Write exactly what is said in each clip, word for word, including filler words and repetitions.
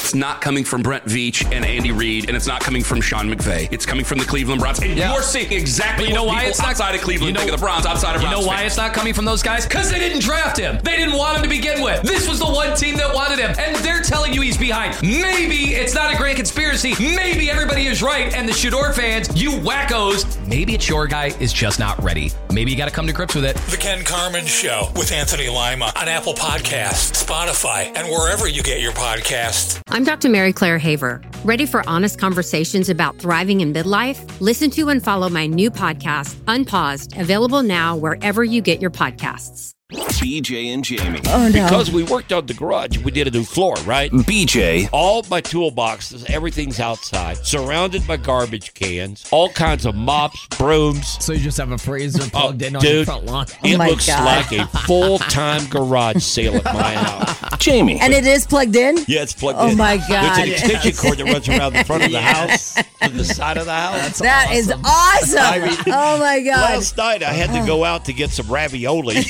it's not coming from Brent Veach and Andy Reid, and it's not coming from Sean McVay. It's coming from the Cleveland Browns. And yeah. you're seeing exactly but you know what why people it's not, outside of Cleveland you know, think of the Browns, outside of Browns. You know why fans. it's not coming from those guys? Because they didn't draft him. They didn't want him to begin with. This was the one team that wanted him, and they're telling you he's behind. Maybe it's not a grand conspiracy. Maybe everybody is right, and the Shador fans, you wackos, maybe it's your guy is just not ready. Maybe you got to come to grips with it. The Ken Carman Show with Anthony Lima on Apple Podcasts, Spotify, and wherever you get your podcasts. I'm Doctor Mary Claire Haver. Ready for honest conversations about thriving in midlife? Listen to and follow my new podcast, Unpaused, available now wherever you get your podcasts. B J and Jamie. Oh, no. Because we worked on the garage, we did a new floor, right? B J. All my toolboxes, everything's outside, surrounded by garbage cans, all kinds of mops, brooms. So you just have a freezer plugged oh, in on dude, your front lawn? It oh my looks God. like a full-time garage sale at my house. Jamie. And it is plugged in? Yeah, it's plugged oh in. Oh, my God. There's an extension cord that runs around the front of the yes. house to the side of the house. That's That awesome. is awesome. I mean, oh, my God. Last night, I had to go out to get some ravioli.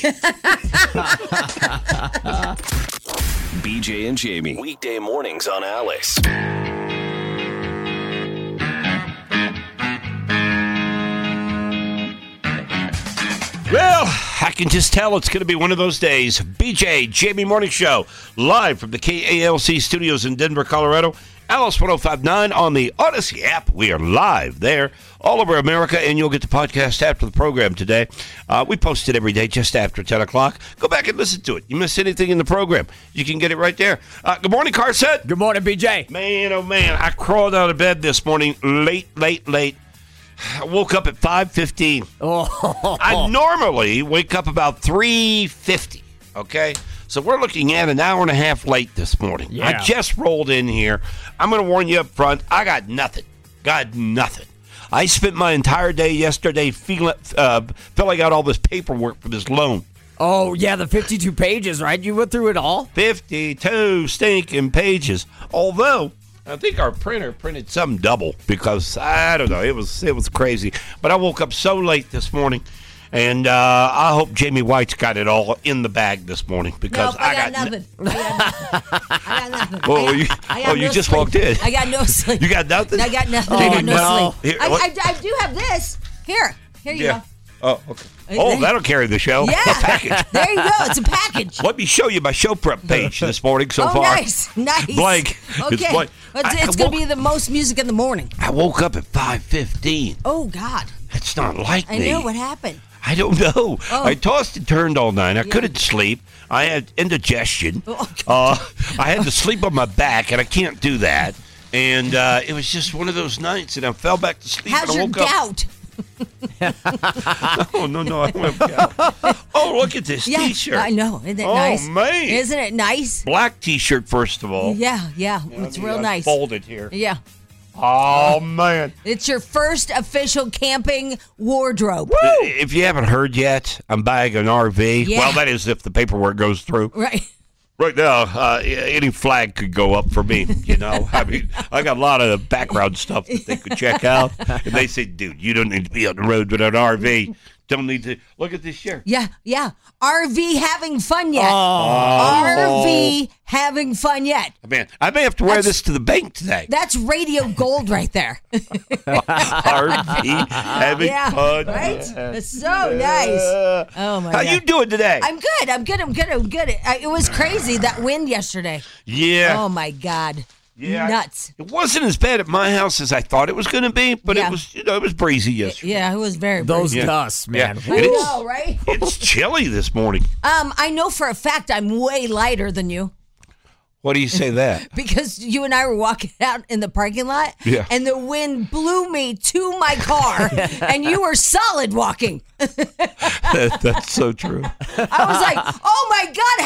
B J and Jamie. Weekday mornings on Alice. Well, I can just tell it's going to be one of those days. B J, Jamie Morning Show, live from the K A L C studios in Denver, Colorado. Alice one oh five point nine on the Odyssey app. We are live there all over America, and you'll get the podcast after the program today. Uh, we post it every day just after ten o'clock. Go back and listen to it. You miss anything in the program, you can get it right there. Uh, good morning, Carson. Good morning, B J. Man, oh, man, I crawled out of bed this morning late, late, late. I woke up at five fifteen. Oh. I normally wake up about three fifty, okay? So we're looking at an hour and a half late this morning. Yeah. I just rolled in here. I'm going to warn you up front, I got nothing. Got nothing. I spent my entire day yesterday feeling, uh, filling out all this paperwork for this loan. Oh, yeah, the fifty-two pages, right? You went through it all? fifty-two stinking pages. Although, I think our printer printed some double because, I don't know, it was it was crazy. But I woke up so late this morning. And uh, I hope Jamie White's got it all in the bag this morning because nope, I, I got, got nothing. N- I got nothing. I got nothing. Oh, I got, you, I got oh, no you just sleep. walked in. I got no sleep. You got nothing? I got nothing. Oh, I got no, no. sleep. Here, I, what? I, I do have this. Here. Here you Yeah. go. Oh, okay. Oh, that'll carry the show. Yeah. A package. There you go. It's a package. Let me show you my show prep page this morning so oh, far. nice. Nice. Blank. Okay. It's blank. It's, I- it's I going to woke- be the most music in the morning. I woke up at five fifteen. Oh, God. That's not like I me. know what happened. I don't know. Oh. I tossed and turned all night. I Yeah. couldn't sleep. I had indigestion. Oh, uh, I had to sleep on my back, and I can't do that. And uh, it was just one of those nights, and I fell back to sleep. How's and I your woke gout? Up. Oh, no, no. I went gout. Oh, look at this Yeah, T-shirt. I know. Isn't it oh, nice? man. Isn't it nice? Black T-shirt, first of all. Yeah, yeah. Let It's me real nice. Folded here. Yeah. Oh, man. It's your first official camping wardrobe. If you haven't heard yet, I'm buying an R V. Yeah. Well, that is if the paperwork goes through. Right. Right now, uh, any flag could go up for me, you know. I mean, I got a lot of background stuff that they could check out. And they say, dude, you don't need to be on the road with an R V. Don't need to. Look at this shirt. Yeah, yeah. R V having fun yet. Oh. R V having fun yet. Man, I may have to wear That's- this to the bank today. That's radio gold right there. R V having yeah, fun. right? It's so nice. Oh, my How God. you doing today? I'm good. I'm good. I'm good. I'm good. I, it was crazy, that wind yesterday. yeah. Oh, my God. Yeah. Nuts. It wasn't as bad at my house as I thought it was going to be, but Yeah. it was, you know, it was breezy yesterday. Yeah, it was very Those breezy. gusts, man. Yeah. I And it's- know, right? It's chilly this morning. Um, I know for a fact I'm way lighter than you. What do you say that? Because you and I were walking out in the parking lot, Yeah. and the wind blew me to my car, and you were solid walking. That- that's so true. I was like, oh my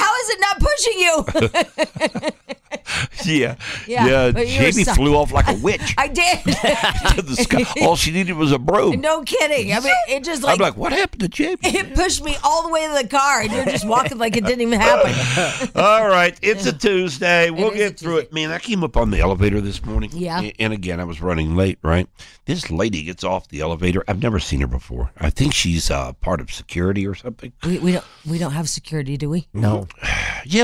God, how is it not pushing you? Yeah. Yeah, Yeah. but you were Jamie so- flew off like a witch I did. to the sky. All she needed was a broom. No kidding. I mean, it just like, I'm like, what happened to Jamie? it pushed me all the way to the car, and you're just walking like it didn't even happen. All right. It's a Tuesday. We'll is a get through it. Man, I came up on the elevator this morning. Yeah. A- And again, I was running late, right? This lady gets off the elevator. I've never seen her before. I think she's uh, part of security or something. We, we don't we don't have security, do we? No. Yeah, we do.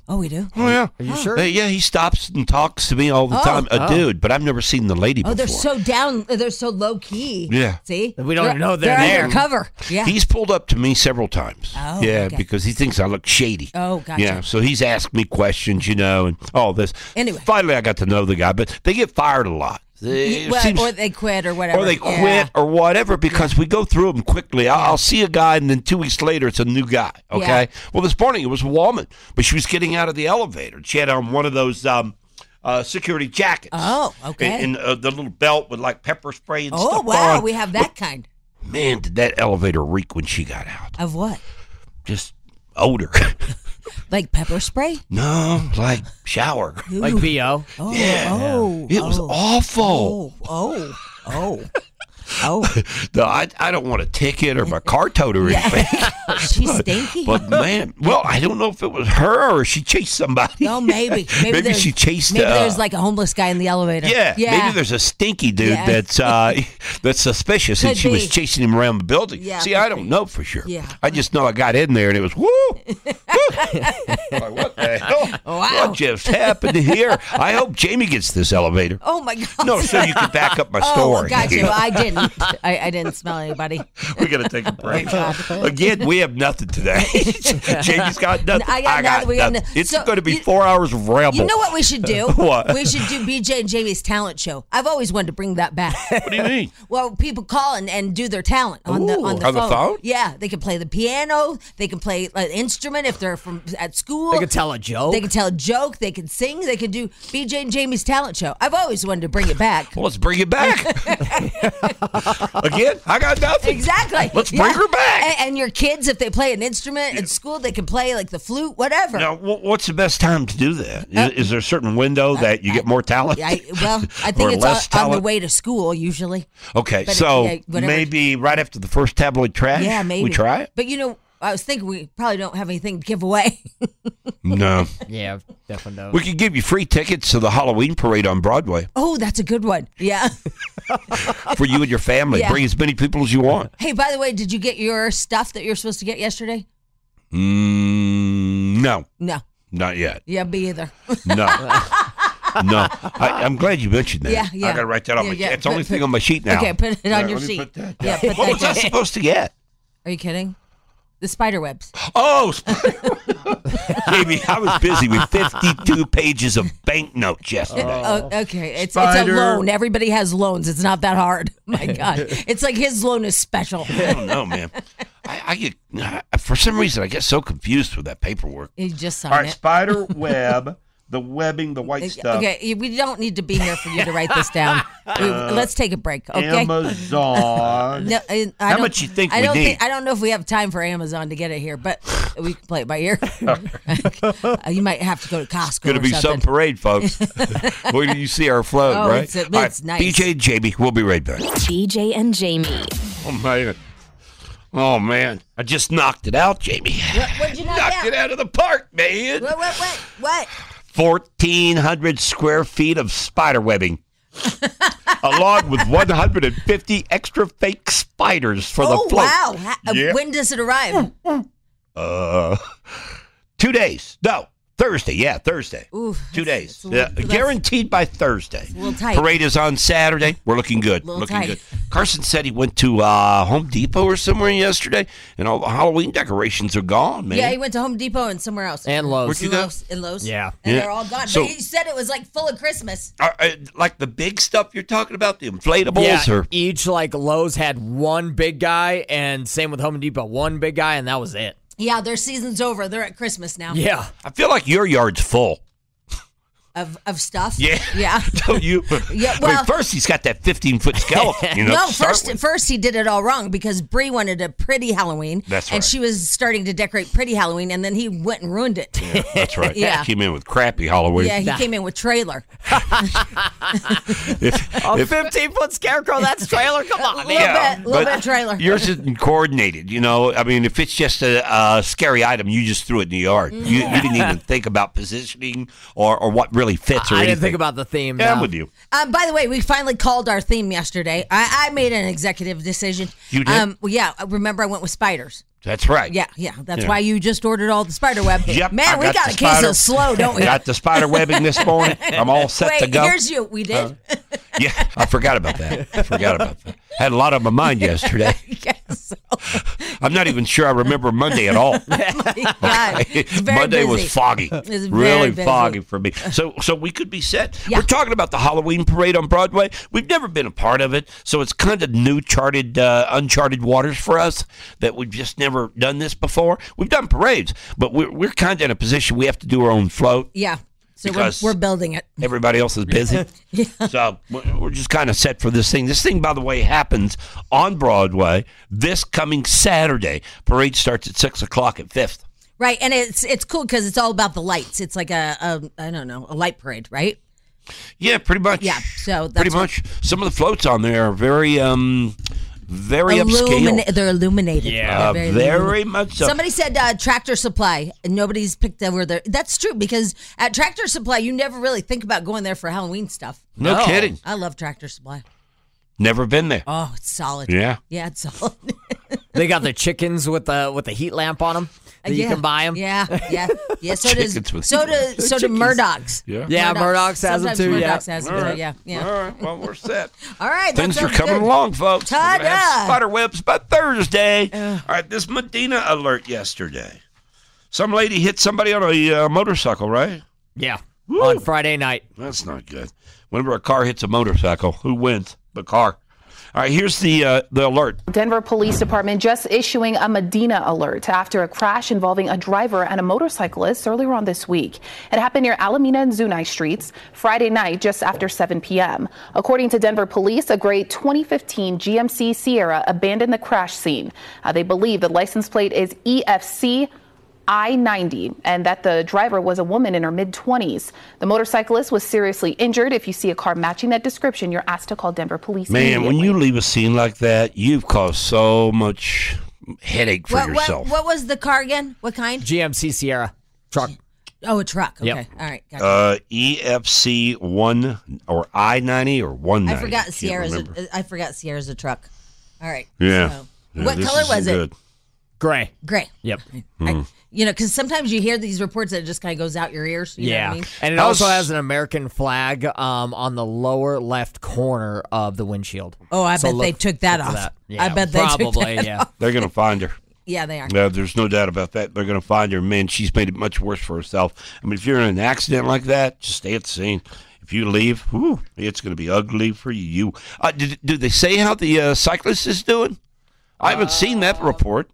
Oh, we do? Oh, yeah. Are you sure? Uh, yeah, he stops and talks to me all the Oh. time. A Oh. dude, but I've never seen the lady Oh, before. they're so down. They're so low key. Yeah. See? We don't even know they're there. undercover. Yeah. He's pulled up to me several times. Oh, yeah, okay. because he thinks I look shady. Oh, gotcha. Yeah, so he's asked me questions, you know, and all this. Anyway. Finally, I got to know the guy, but they get fired a lot. It Well, seems- or they quit or whatever. or they Yeah. quit or whatever because we go through them quickly. I'll, I'll see a guy and then two weeks later it's a new guy. Okay. Yeah. Well, this morning it was a woman, but she was getting out of the elevator. She had on one of those um, uh, security jackets. Oh, okay. And, and uh, the little belt with like pepper spray and Oh, stuff wow. on. We have that kind. Man, did that elevator reek when she got out? Of what? Just odor. Like pepper spray? No, like shower. Like B O. Oh, Yeah. oh. It was oh, awful. Oh, oh, oh. Oh. No, I, I don't want a ticket or my car towed or anything. She's stinky? But man, well, I don't know if it was her or she chased somebody. Oh, maybe. Maybe, Maybe there's- she chased, Maybe uh, there's like a homeless guy in the elevator. Yeah, Yeah. maybe there's a stinky dude Yeah. that's uh, that's suspicious, and Could she was be. chasing him around the building. Yeah, See, could I don't be. know for sure. Yeah. I just know I got in there and it was woo. woo. Like, what the hell? Wow. What just happened here? I hope Jamie gets this elevator. Oh, my God. No, so you can back up my Oh, story. got you. I didn't. I, I didn't smell anybody. We got to take a break. Again, we have nothing today. Jamie's got nothing. I got nothing. We got nothing. no- It's So, going to be you- four hours of rebel. You know what we should do? What? We should do B J and Jamie's talent show. I've always wanted to bring that back. What do you mean? Well, people call and, and do their talent on the on the On the phone. phone? Yeah, they can play the piano. They can play an instrument if they're from at school. They could tell a joke. They can tell a joke. They can sing. They can do B J and Jamie's talent show. I've always wanted to bring it back. Well, let's bring it back. Again, I got nothing. Exactly. Let's bring her back. And, and your kids, if they play an instrument at school, they can play like the flute, whatever. Now, wh- what's the best time to do that? Is, is there a certain window that you get more talent? I, well, I Or think it's less on, on the talent? way to school usually. Okay, But, so yeah, whatever. maybe right after the first tabloid trash? Yeah, maybe. We try it? But you know, I was thinking we probably don't have anything to give away. No. Yeah, definitely don't. We could give you free tickets to the Halloween parade on Broadway Oh, that's a good one. Yeah. for you and your family. Yeah. Bring as many people as you want. Hey, by the way, did you get your stuff that you're supposed to get yesterday? Mm, no, No. not yet. Yeah, me either. No. No. I, I'm glad you mentioned that. Yeah, yeah. I got to write that on Yeah, my yeah. It's the only Put- thing on my sheet now. Okay, put it on All right, your let me sheet. put that Yeah, down. put What that was I down. supposed to get? Are you kidding? The spider webs. Oh, baby, I was busy with fifty-two pages of banknotes yesterday. Oh, okay. It's Spider. it's a loan. Everybody has loans. It's not that hard. My God. It's like his loan is special. I don't know, man. I, I get for some reason I get so confused with that paperwork. You just sign All right, it. spider web, the webbing, the white stuff. Okay, we don't need to be here for you to write this down. We- Let's take a break, okay? Amazon. No, I How don't- much you think I we don't need? Think, I don't know if we have time for Amazon to get it here, but we can play it by ear. Uh, you might have to go to Costco. Going to or be something. some parade, folks. Where do you see our float, Oh, right? it's- it's All right, nice. B J and Jamie, we'll be right back. B J and Jamie. Oh, man. Oh, man. I just knocked it out, Jamie. What, what'd you knock Knocked out? it out of the park, man. What? What? What? What? fourteen hundred square feet of spider webbing. Along with one hundred fifty extra fake spiders for the Oh float. wow! Ha- uh, Yeah. When does it arrive? Uh, two days. No, Thursday. Yeah, Thursday. Ooh, two that's- days. that's a little- Yeah, that's- guaranteed by Thursday. a little tight. Parade is on Saturday. We're looking good. Little looking tight. good. Carson said he went to uh, Home Depot or somewhere yesterday, and all the Halloween decorations are gone, man. Yeah, he went to Home Depot and somewhere else. And Lowe's. Where'd you in go? Lowe's, in Lowe's. Yeah. and Yeah. they're all gone. So- but he said it was like full of Christmas. Are- are- like the big stuff you're talking about, the inflatables, Yeah, or each like Lowe's had one big guy, and same with Home Depot, one big guy, and that was it. Yeah, their season's over. They're at Christmas now. Yeah. I feel like your yard's full. Of of stuff. Yeah. Yeah. Don't you? Yeah, I well- mean, first he's got that fifteen foot skeleton. You know, No, to start first with. first he did it all wrong because Bree wanted a pretty Halloween. That's And right. she was starting to decorate pretty Halloween, and then he went and ruined it. Yeah, that's right. Yeah. Came in with crappy Halloween. Yeah, he came in with trailer. If- A if- fifteen foot scarecrow, that's trailer? Come on, A man. little Yeah, bit, a little but bit of trailer. Yours isn't coordinated, you know. I mean, if it's just a, a scary item, you just threw it in the yard. You, you didn't even think about positioning or, or what really fits or I anything. didn't think about the theme. Yeah, I'm no. with you. Um, by the way, we finally called our theme yesterday. I, I made an executive decision. You did? Um, well, yeah, remember I went with spiders. That's right. Yeah, yeah. That's Yeah. why you just ordered all the spider web. Yep, Man, I we got got the a case spider- of slow, don't we? Got the spider webbing this morning. I'm all set Wait, to go. here's you. We did. Uh, yeah, I forgot about that. I forgot about that. Had a lot on my mind yesterday. Yes, so. I'm not even sure I remember Monday at all. God, it's very Monday busy. was foggy. It's very really busy. foggy for me. So so we could be set. Yeah. We're talking about the Halloween parade on Broadway. We've never been a part of it, so it's kind of new, charted, uh, uncharted waters for us that we've just never done this before. We've done parades, but we're, we're kind of in a position we have to do our own float. Yeah. So we're, Because- we're building it. Everybody else is busy. Yeah. So we're we're just kind of set for this thing. This thing, by the way, happens on Broadway this coming Saturday. Parade starts at six o'clock at Fifth. Right, and it's it's cool because it's all about the lights. It's like a, a I don't know a light parade, right? Yeah, pretty much. Yeah, so that's pretty what- much. Some of the floats on there are very, um, very Illumina- upscale. They're illuminated. Yeah, They're very, illuminated. much so. Somebody said uh, Tractor Supply, and nobody's picked over there. That's true because at Tractor Supply, you never really think about going there for Halloween stuff. No No. kidding. I love Tractor Supply. Never been there. Oh, it's solid. Yeah. Yeah, it's solid. They got the chickens with the with the heat lamp on them. That you Yeah. can buy them. Yeah, yeah, yeah. So does Chickens with so heat do lamps. so do Chickens. Murdoch's. Yeah. Yeah, Murdoch's has them Sometimes too, yeah. Murdoch's has them All too. right. Yeah, yeah. All right. Well, we're set. All right, that Things are sounds coming good. along, folks. We're gonna have Ta-da! spider webs by Thursday. All right, this Medina alert yesterday. Some lady hit somebody on a uh, motorcycle, right? Yeah, on Friday night. That's not good. Whenever a car hits a motorcycle, who wins? The car. All right, here's the uh, the alert. Denver Police Department just issuing a Medina alert after a crash involving a driver and a motorcyclist earlier on this week. It happened near Alameda and Zunai Streets Friday night just after seven p.m. According to Denver Police, a gray twenty fifteen G M C Sierra abandoned the crash scene. Uh, they believe the license plate is E F C I ninety and that the driver was a woman in her mid-twenties. The motorcyclist was seriously injured. If you see a car matching that description, you're asked to call Denver Police Man, when immediately. you leave a scene like that, you've caused so much headache for What, what, yourself. what was the car again? What kind? G M C Sierra truck. Oh, a truck. Okay. Yep. All right. Gotcha. Uh, E F C one or I ninety or one ninety. I forgot Can't Sierra's. remember. A, I forgot Sierra's a truck. All right. Yeah. So, Yeah, what this color isn't was it? good. Gray. Gray. Yep. Hmm. You know, because sometimes you hear these reports that it just kind of goes out your ears. You know yeah, what I mean? and it also has an American flag um, on the lower left corner of the windshield. Oh, I So bet they look- took that look for off. that. I Yeah, bet they took probably, that yeah. off. They're going to find her. Yeah, they are. Yeah, there's no doubt about that. They're going to find her. Man, she's made it much worse for herself. I mean, if you're in an accident like that, just stay at the scene. If you leave, whew, it's going to be ugly for you. Uh, did, did they say how the uh, cyclist is doing? I haven't seen that report.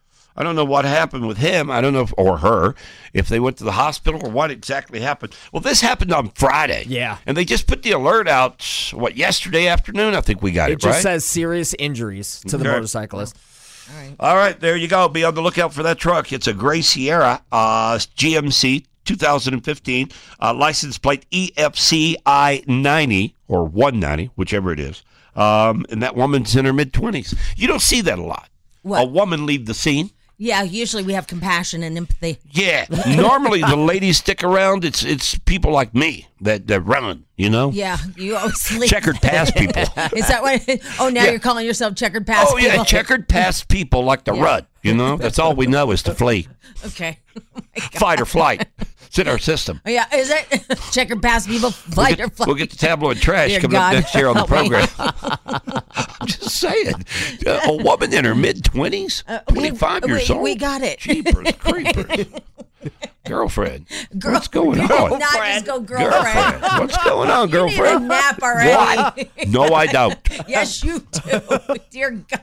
I don't know what happened with him. I don't know if, or her, if they went to the hospital or what exactly happened. Well, this happened on Friday. Yeah. And they just put the alert out, what, yesterday afternoon? I think we got it, It just right? says serious injuries to the Okay. motorcyclist. All right, there you go. Be on the lookout for that truck. It's a gray Sierra, uh, G M C two thousand fifteen, uh, license plate E F C I ninety or one ninety, whichever it is. Um, and that woman's in her mid-twenties. You don't see that a lot. What? A woman leave the scene. Yeah, usually we have compassion and empathy. Yeah. Normally the ladies stick around. It's it's people like me that, that run, you know? Yeah, you always leave. Checkered past people. Is that what? Oh, now Yeah. you're calling yourself checkered past Oh, yeah, people? checkered past people like to Yeah. run, you know? That's all we know is to flee. Okay. Fight or flight. It's in our system. Oh, yeah, is it? Checkered past people, We'll fight get, or flight. we'll get the tabloid trash Dear coming God, up next year on the help me. program. I'm just saying. A woman in her mid-twenties? Uh, we- twenty-five years we- old? we got it. Jeepers creepers. Girlfriend. Girl- What's going on? Not just go girlfriend. Girlfriend. What's going on, You need a girlfriend? nap already. What? No, I don't. Yes, you do. Dear God.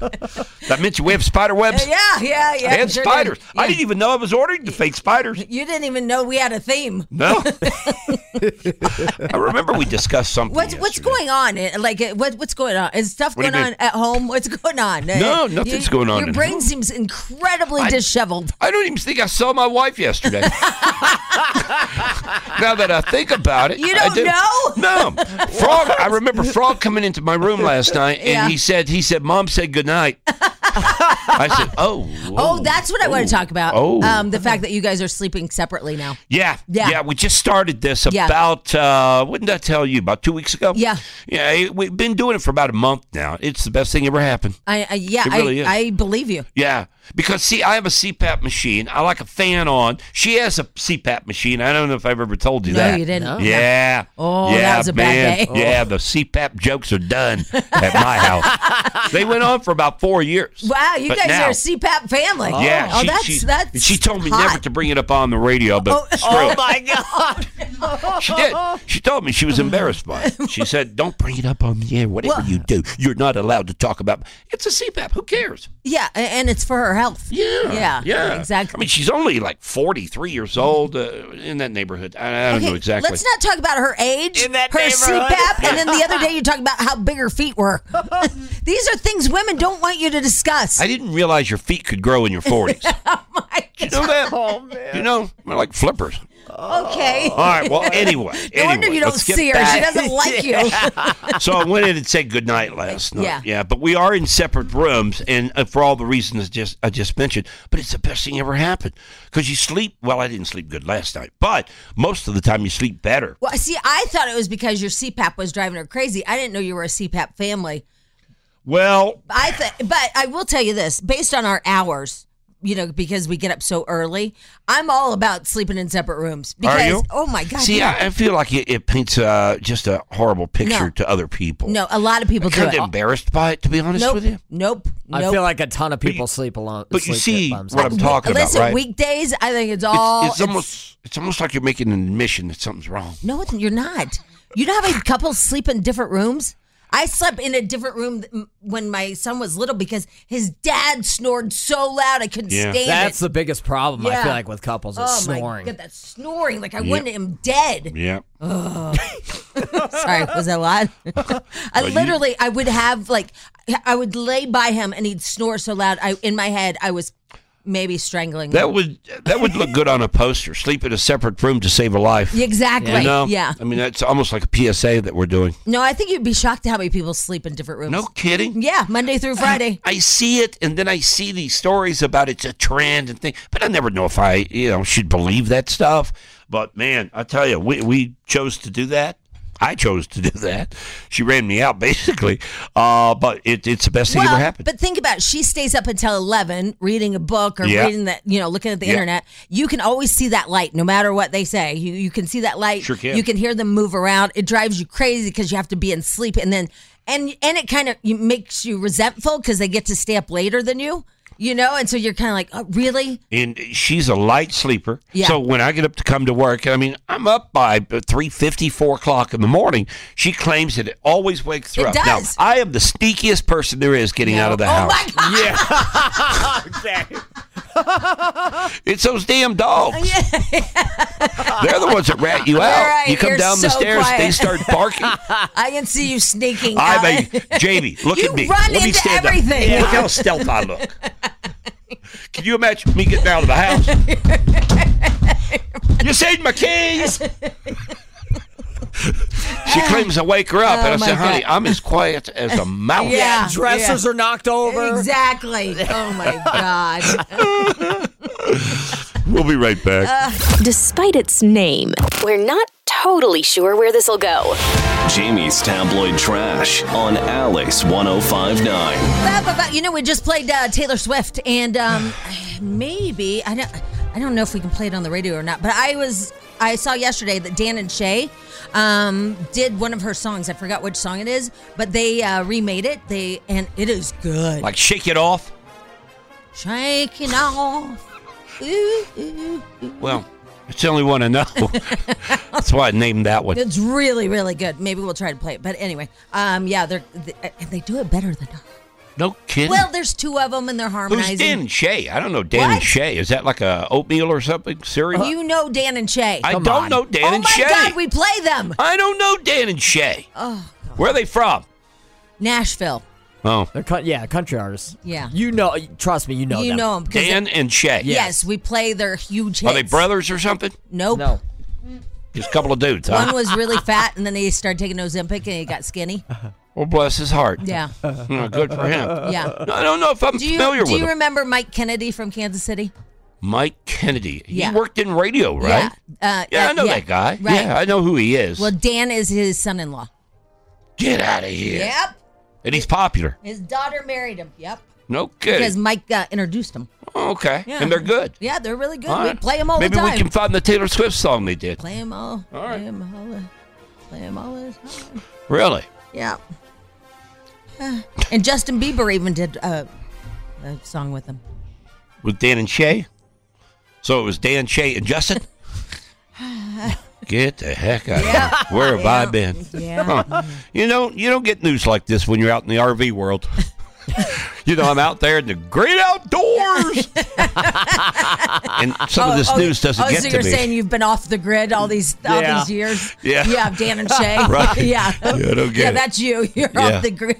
That meant you have spider webs? Yeah, yeah, yeah. And sure spiders. did. I Yeah. didn't even know I was ordering the fake spiders. You didn't even know we had a theme. No. I remember we discussed something. What's what's going on? Uh, Like, uh, what what's going on? Is stuff What do going you on mean? at home? What's going on? Uh, No, nothing's going on Your at brain home. seems incredibly I- disheveled. I don't even think I saw my wife yesterday. Now that I think about it, You I don't didn't- know? No, Frog. I remember Frog coming into my room last night, and Yeah. he said, "He said, Mom said good night." I said, oh. Whoa, oh, that's what I oh, want to talk about. Oh. Um, the fact that you guys are sleeping separately now. Yeah, yeah. Yeah, we just started this Yeah. about, uh, what did I tell you, about two weeks ago? Yeah. Yeah, we've been doing it for about a month now. It's the best thing ever happened. I, I Yeah, It really I, is. I believe you. Yeah, because, see, I have a C PAP machine. I like a fan on. She has a C PAP machine. I don't know if I've ever told you No, that. you didn't. No. Yeah. Oh, yeah, that was a bad man. day. Yeah, the C PAP jokes are done at my house. They went on for about four years. Wow, you But guys now- are a C PAP family. Yeah, Oh, she, that's, she, that's she told me hot. never to bring it up on the radio, but Oh, screw Oh it. my God! She did. She told me she was embarrassed by it. She said, "Don't bring it up on the air. Whatever Well- you do, you're not allowed to talk about." It's a C PAP. Who cares? Yeah, a- and it's for her health. Yeah, Yeah. yeah, Exactly. I mean, she's only like forty-three years old, uh, in that neighborhood. I, I don't know exactly. Let's not talk about her age, In that her neighborhood. C PAP, and then the other day you talk about how big her feet were. These are things women don't want you to discuss. I didn't realize your feet could grow in your forties. Oh my You know that? Oh man! You know, they're like flippers. Okay. All right. Well, anyway. No wonder anyway, you don't let's get see her. back. She doesn't like you. So I went in and said goodnight last night. Yeah. Yeah. But we are in separate rooms, and uh, for all the reasons just I just mentioned. But it's the best thing ever happened because you sleep. Well, I didn't sleep good last night, but most of the time you sleep better. Well, see, I thought it was because your C PAP was driving her crazy. I didn't know you were a C PAP family. Well, I th- but I will tell you this, based on our hours, you know, because we get up so early, I'm all about sleeping in separate rooms. Because, are you? oh my God. See, yeah. I, I feel like it, it paints uh, just a horrible picture No. to other people. No, a lot of people I'm do kind it. of embarrassed by it, to be honest Nope. with you. Nope. I nope. feel like a ton of people sleep alone. But you sleep see by what themselves. I'm talking Listen, about, right? weekdays, I think it's all. it's, it's almost it's almost like you're making an admission that something's wrong. No, it's- you're not. You know how many couples sleep in different rooms? I slept in a different room th- when my son was little because his dad snored so loud I couldn't Yeah. stand That's it. the biggest problem I Yeah. feel like with couples is oh snoring. my God, that snoring! Like I Yep. wanted him dead. Yeah. Sorry, was that a lot? I Well, you- literally, I would have like, I would lay by him and he'd snore so loud. I in my head, I was maybe strangling That him. would that would look good on a poster. Sleep in a separate room to save a life. Exactly. You know? Yeah. I mean, that's almost like a P S A that we're doing. No, I think you'd be shocked at how many people sleep in different rooms. No kidding. Yeah, Monday through Friday. I see it, and then I see these stories about it's a trend and thing, but I never know if I, you know, should believe that stuff. But man, I tell you, we we chose to do that. I chose to do that. She ran me out, basically. Uh, but it, it's the best thing Well, ever happened. but think about it. She stays up until eleven reading a book or Yeah. reading that, you know, looking at the Yeah. internet. You can always see that light no matter what they say. You you can see that light. Sure can. You can hear them move around. It drives you crazy because you have to be in sleep. And then, and, and it kind of you, makes you resentful because they get to stay up later than you, you know? And so you're kind of like, oh, really? And she's a light sleeper. Yeah. So when I get up to come to work, I mean, I'm up by three fifty, four o'clock in the morning. She claims that it always wakes her It up. does. Now, I am the sneakiest person there is getting No. out of the oh house. my God. Yeah. okay. It's those damn dogs. They're the ones that rat you out. right, You come you're down the so stairs, they quiet. start barking. I can see you sneaking I out. mean, Jamie, look You at me. run Let me into stand everything. up. Look how stealth I look. Can you imagine me getting out of the house? You seen my keys? She claims I wake her up, Oh, and I my said, honey, God. I'm as quiet as a mouse. Yeah. Dressers are knocked over. Exactly. Oh my God. We'll be right back. Despite its name, we're not totally sure where this will go. Jamie's Tabloid Trash on Alice one oh five point nine. Ba, ba, ba. You know, we just played uh, Taylor Swift, and um, maybe I don't. I don't know if we can play it on the radio or not. But I was. I saw yesterday that Dan and Shay um, did one of her songs. I forgot which song it is, but they uh, remade it. They and it is good. Like Shake It Off? Shaking off. Ooh, ooh, ooh. Well, it's the only one I know. That's why I named that one. It's really, really good. Maybe we'll try to play it. But anyway, um, yeah, they're they, and they do it better than us. No kidding. Well, there's two of them, and they're harmonizing. Who's Dan and Shay? I don't know Dan What? and Shay. Is that like a oatmeal or something? Cereal? You know Dan and Shay. I Come don't on. know Dan oh and my Shay. God, we play them. I don't know Dan and Shay. Oh, Where are they from? Nashville. Oh, They're co- yeah, country artists. Yeah. You know, trust me, you know you them. know them. Dan and Shay. Yes, we play their huge hits. Are they brothers or something? Nope. No. Just a couple of dudes, huh? One was really fat, and then they started taking Ozempic, and he got skinny. Well, bless his heart. Yeah. Oh, good for him. Yeah. I don't know if I'm do you, familiar do with you him. remember Mike Kennedy from Kansas City? Mike Kennedy. He Yeah. worked in radio, right? Yeah. Uh, yeah, uh, I know yeah. that guy. Right. Yeah, I know who he is. Well, Dan is his son-in-law. Get out of here. Yep. And he's popular. His daughter married him. Yep. No kidding. Because Mike uh, introduced him. Oh, okay. Yeah. And they're good. Yeah, they're really good. All We right. play them all Maybe the time. we can find the Taylor Swift song they did. Play them all. All right. Play them all. the- Play them all the time. Really? Yeah. Uh, and Justin Bieber even did uh, a song with him. With Dan and Shay? So it was Dan, Shay, and Justin? Get the heck out Yeah. of here. Where have Yeah. I been? Yeah. Huh. You know, you don't get news like this when you're out in the R V world. You know, I'm out there in the great outdoors. And some of this oh, news doesn't oh, get so to you're me. saying you've been off the grid all these all Yeah. these years? Yeah. Yeah, Dan and Shay. Right. Yeah. Yeah, I don't get yeah, it. that's you. You're Yeah. off the grid.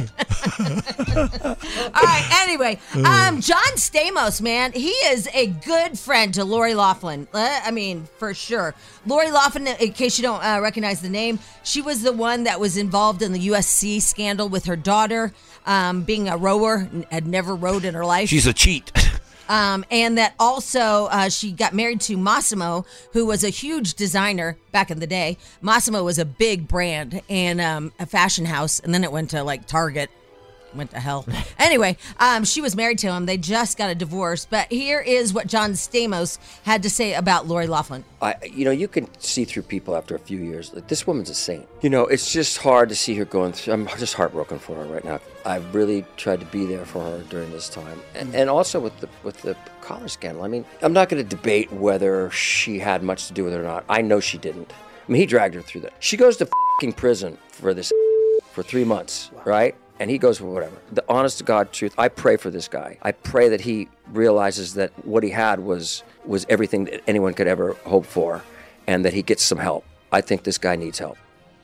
All right, anyway, um, John Stamos, man, he is a good friend to Lori Loughlin. Uh, I mean, for sure. Lori Loughlin, in case you don't uh, recognize the name, she was the one that was involved in the U S C scandal with her daughter um, being a rower, n- had never rowed in her life. She's a cheat. Um, and that also uh, she got married to Massimo, who was a huge designer back in the day. Massimo was a big brand and um, a fashion house, and then it went to like Target. Went to hell. Anyway, um, she was married to him. They just got a divorce. But here is what John Stamos had to say about Lori Loughlin. I, you know, you can see through people after a few years. Like, this woman's a saint. You know, it's just hard to see her going through. I'm just heartbroken for her right now. I've really tried to be there for her during this time, and, and also with the with the collar scandal. I mean, I'm not going to debate whether she had much to do with it or not. I know she didn't. I mean, he dragged her through that. She goes to fucking prison for this for three months, right? And he goes for whatever. The honest to God truth, I pray for this guy. I pray that he realizes that what he had was was everything that anyone could ever hope for, and that he gets some help. I think this guy needs help.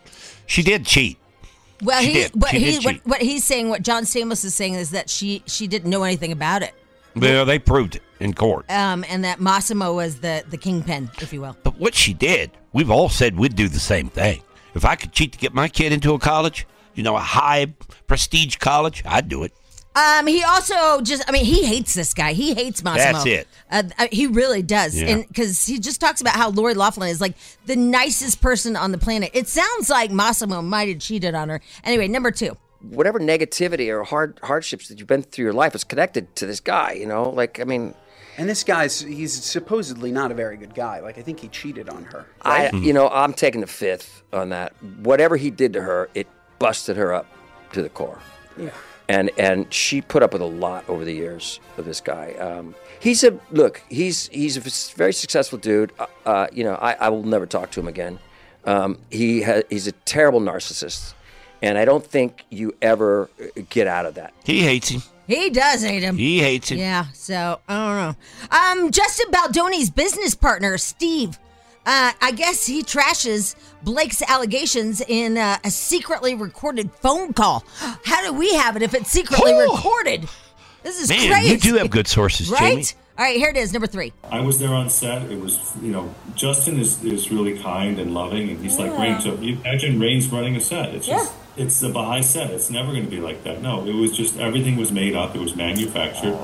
She did cheat. Well, She he, did. what She he, did what, cheat. what he's saying, what John Stamos is saying, is that she she didn't know anything about it, Well, they proved it in court. um, and that Massimo was the the kingpin, if you will. But what she did, we've all said we'd do the same thing. If I could cheat to get my kid into a college, you know, a high prestige college, I'd do it. Um, he also just, I mean, he hates this guy. He hates Massimo. That's it. Uh, uh, he really does. Yeah. And because he just talks about how Lori Loughlin is like the nicest person on the planet. It sounds like Massimo might have cheated on her. Anyway, number two. Whatever negativity or hard hardships that you've been through your life is connected to this guy, you know? Like, I mean... And this guy's, he's supposedly not a very good guy. Like, I think he cheated on her. I, Right? you know, I'm taking the fifth on that. Whatever he did to her, it busted her up to the core. Yeah. And and she put up with a lot over the years of this guy. Um, he's a look. He's he's a very successful dude. Uh, uh, you know, I, I will never talk to him again. Um, he ha- he's a terrible narcissist, and I don't think you ever get out of that. He hates him. He does hate him. He hates him. Yeah, so I don't know. Um, Justin Baldoni's business partner, Steve, uh, I guess he trashes Blake's allegations in uh, a secretly recorded phone call. How do we have it if it's secretly Oh. recorded? This is Man, crazy. you do have good sources, right? Jamie. All right, here it is, number three. I was there on set. It was, you know, Justin is, is really kind and loving, and he's like Rain. So you imagine Rain's running a set. It's just, it's a Baha'i set. It's never going to be like that. No, it was just everything was made up. It was manufactured,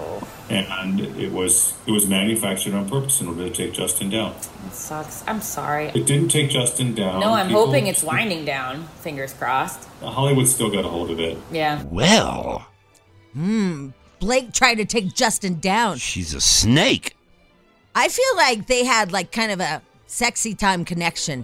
and it was it was manufactured on purpose in order to take Justin down. It sucks. I'm sorry. It didn't take Justin down. No, I'm People- hoping it's winding down. Fingers crossed. Hollywood still got a hold of it. Yeah. Well, Hmm. Blake tried to take Justin down. she's a snake. I feel like they had like kind of a sexy time connection.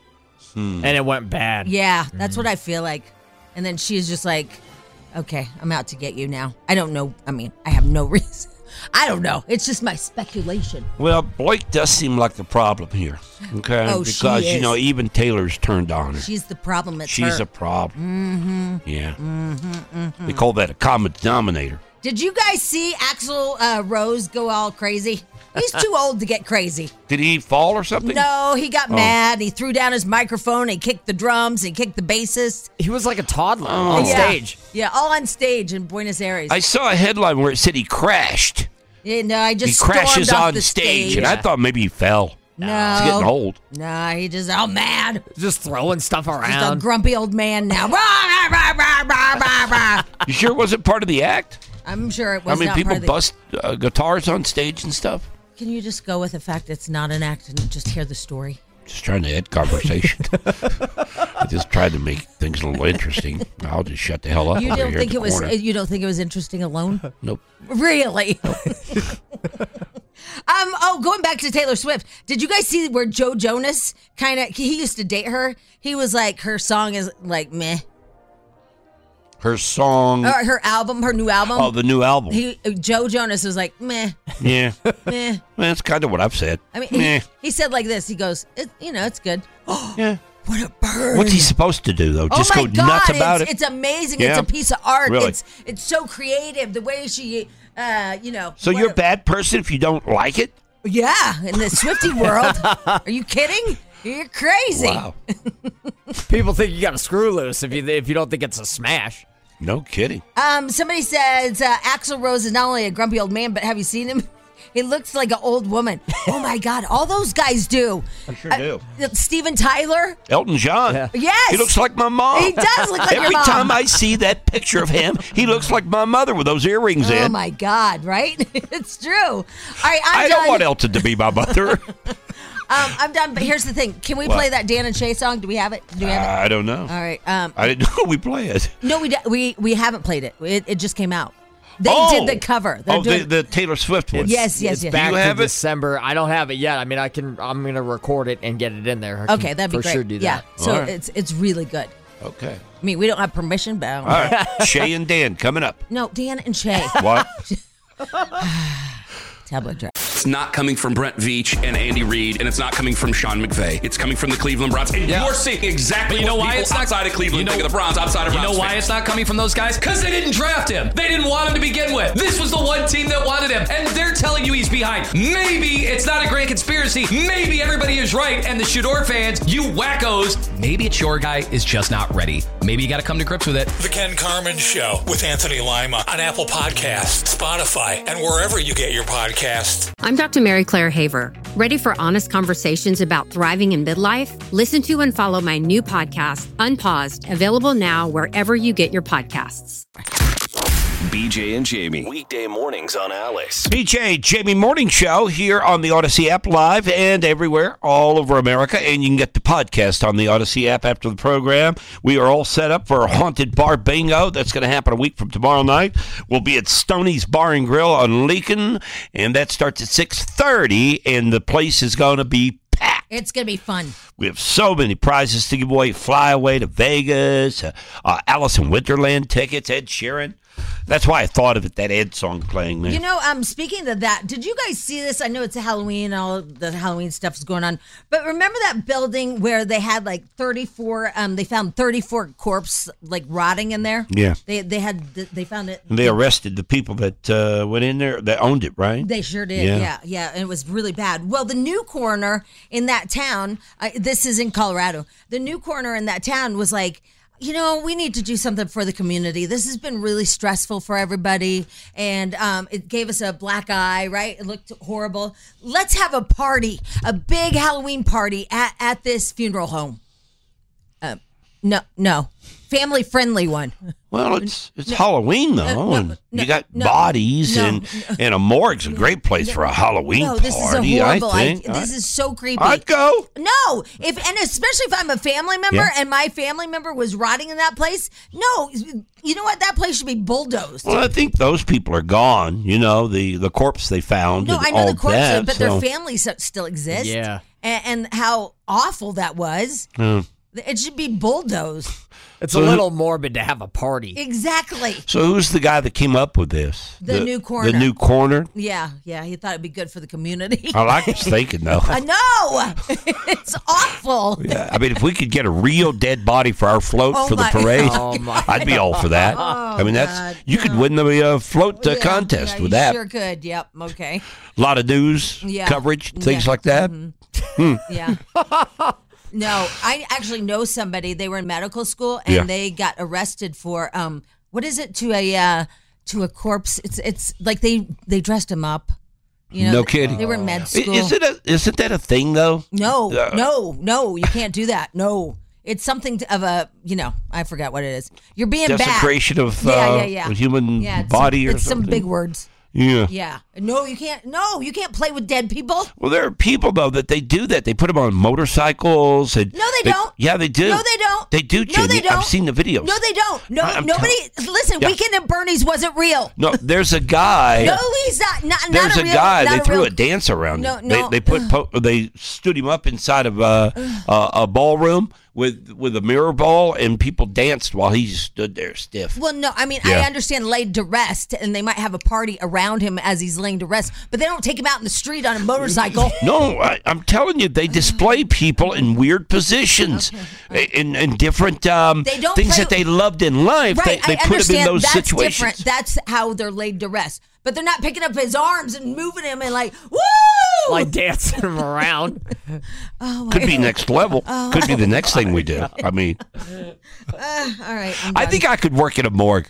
And it went bad. Yeah, that's what I feel like. And then she's just like, okay, I'm out to get you now. I don't know. I mean, I have no reason. I don't know. It's just my speculation. Well, Blake does seem like the problem here. Okay, Oh, she because you is. know even Taylor's turned on her. She's the problem. It's She's her. a problem. Mm-hmm. Yeah, Mm-hmm, mm-hmm. they call that a common denominator. Did you guys see Axl uh, Rose go all crazy? He's too old to get crazy. Did he fall or something? No, he got Oh. mad. He threw down his microphone. He kicked the drums. He kicked the bassist. He was like a toddler Oh. on Yeah. stage. Yeah, all on stage in Buenos Aires. I saw a headline where it said he crashed. Yeah, no, I just he crashes stormed off on the stage, stage. and I thought maybe he fell. No. He's getting old. Nah, he just all mad. Just throwing stuff Just a around. grumpy old man now. Rah, rah, rah, rah, rah, rah. You sure it wasn't part of the act? I'm sure it was I mean, not people part of the- bust uh, guitars on stage and stuff. Can you just go with the fact it's not an act and just hear the story? Just trying to end conversation. I just tried to make things a little interesting. I'll just shut the hell up. You over don't here think at it the was? corner. You don't think it was interesting alone? Nope. Really? um. Oh, going back to Taylor Swift. Did you guys see where Joe Jonas kind of? He used to date her. He was like, her song is like meh. Her song. Or her album, her new album. Oh, the new album. He Joe Jonas was like meh. Yeah. Meh. Well, that's kind of what I've said. I mean, Meh. he, he said like this. He goes, it, you know, it's good. Yeah. What a bird. What's he supposed to do, though? Just oh my go God, nuts about it's, it? It's amazing. Yeah? It's a piece of art. Really? It's it's so creative. The way she, uh, you know. So what you're a a- bad person if you don't like it? Yeah, in the Swiftie world. Are you kidding? You're crazy. Wow. People think you got a screw loose if you if you don't think it's a smash. No kidding. Um, somebody says uh, Axl Rose is not only a grumpy old man, but have you seen him? He looks like an old woman. Oh my God, all those guys do. I sure do. Uh, Steven Tyler. Elton John. Yes. He looks like my mom. He does look like your Every mom. time I see that picture of him, he looks like my mother with those earrings Oh in. my God, right? It's true. All right, I'm I done. don't want Elton to be my mother. Um, I'm done. But here's the thing: can we What? play that Dan and Shay song? Do we have it? Do we have it? I don't know. All right. Um, I didn't know we play it. no, we d- we we haven't played it. It, it just came out. They Oh! did the cover. They're Oh, the, doing- the Taylor Swift one. Yes, yes, it's yes. back Do you to have it? December. I don't have it yet. I mean, I can. I'm gonna record it and get it in there. I can Okay, that'd be for great. sure do yeah. that. So All right. it's it's really good. Okay. I mean, we don't have permission, but I don't All right. Shay and Dan coming up. no, Dan and Shay. What? Tablet drive. It's not coming from Brent Veach and Andy Reid, and it's not coming from Sean McVay. It's coming from the Cleveland Browns. And Yeah. you're seeing exactly But you know what why people it's not- outside of Cleveland you know- think of the Browns, outside of You Browns know why fans. it's not coming from those guys? Because they didn't draft him. They didn't want him to begin with. This was the one team that wanted him, and they're telling you he's behind. Maybe it's not a grand conspiracy. Maybe everybody is right, and the Shador fans, you wackos, maybe it's your guy is just not ready. Maybe you got to come to grips with it. The Ken Carmen Show with Anthony Lima on Apple Podcasts, Spotify, and wherever you get your podcasts. I'm Doctor Mary Claire Haver. Ready for honest conversations about thriving in midlife? Listen to and follow my new podcast, Unpaused, available now wherever you get your podcasts. B J and Jamie. Weekday mornings on Alice. B J Jamie Morning Show here on the Odyssey app, live and everywhere, all over America. And you can get the podcast on the Odyssey app after the program. We are all set up for a haunted bar bingo. That's going to happen a week from tomorrow night. We'll be at Stoney's Bar and Grill on Leakin, and that starts at six thirty, and the place is going to be packed. It's gonna be fun. We have so many prizes to give away. Fly away to Vegas, uh, uh, Alice in Winterland tickets, Ed Sheeran. That's why I thought of it, that Ed song playing there. You know, um, speaking of that, did you guys see this? I know it's a Halloween, all the Halloween stuff is going on, but remember that building where they had like thirty-four? Um, they found thirty-four corpses like rotting in there. Yeah. they they had they found it. And they arrested the people that uh, went in there, that owned it, right? They sure did. Yeah. Yeah. yeah, and it was really bad. Well, the new coroner in that town, uh, this is in Colorado. The new coroner in that town was like, you know, we need to do something for the community. This has been really stressful for everybody. And um, it gave us a black eye, right? It looked horrible. Let's have a party, a big Halloween party at, at this funeral home. Uh, no, no. Family friendly one. Well, it's it's Halloween, though, no, and no, you got no, bodies, no, and, no. and a morgue's a great place for a Halloween No, this party, is a horrible. I think. I, this is so creepy. I'd go. No, if and especially if I'm a family member Yeah. and my family member was rotting in that place. No, you know what? That place should be bulldozed. Well, I think those people are gone. You know, the, the corpse they found. No, and I know all the corpses, that, but so- their families still exist. Yeah. and, and how awful that was. Hmm. It should be bulldozed. It's So a who- little morbid to have a party. Exactly. So who's the guy that came up with this? The new coroner. The new coroner? Yeah, yeah. He thought it'd be good for the community. I like his thinking, though. I know. It's awful. Yeah, I mean, if we could get a real dead body for our float Oh for the my- parade, Oh my I'd be all for that. Oh, I mean, that's God, you could win the uh, float uh, Yeah, contest yeah, with you that. Sure could. Yep. Okay. A lot of news Yeah. coverage, things Yeah. like that. Hmm. Yeah. No, I actually know somebody. They were in medical school and Yeah. they got arrested for um what is it to a uh, to a corpse? It's it's like they they dressed him up You know, no they, kidding. They were in med school. Is it a, isn't that a thing, though? No, Uh, no, no. You can't do that. No. It's something to, of a, you know, I forgot what it is. You're being bad. Desecration of yeah, uh, yeah, yeah. a human yeah, it's body some, or it's something? some big words. Yeah. Yeah. No, you can't. No, you can't play with dead people. Well, there are people, though, that they do that. They put them on motorcycles. And No, they, don't. Yeah, they do. No, they don't. They do, No, Jamie. they don't. I've seen the videos. No, they don't. No, I- I'm nobody. listen, Yeah. Weekend at Bernie's wasn't real. No, there's a guy. No, he's not. Not, There's not a, a real, guy. not They a threw real, a dance around No, him. no. They, they put po- they stood him up inside of a, a a ballroom with with a mirror ball, and people danced while he stood there stiff. Well, no, I mean, Yeah. I understand laid to rest, and they might have a party around him as he's laying to rest, but they don't take him out in the street on a motorcycle. No, I, I'm telling you, they display people in weird positions, in in different um, They don't things play- that they loved in life. Right, they they I put him in understand those that's situations. different. That's how they're laid to rest. But they're not picking up his arms and moving him and like, woo! Like dancing him around. Oh, my Could be God. next level. Oh. Could be the next thing we do. I mean, Uh, all right. I'm I done. think I could work in a morgue.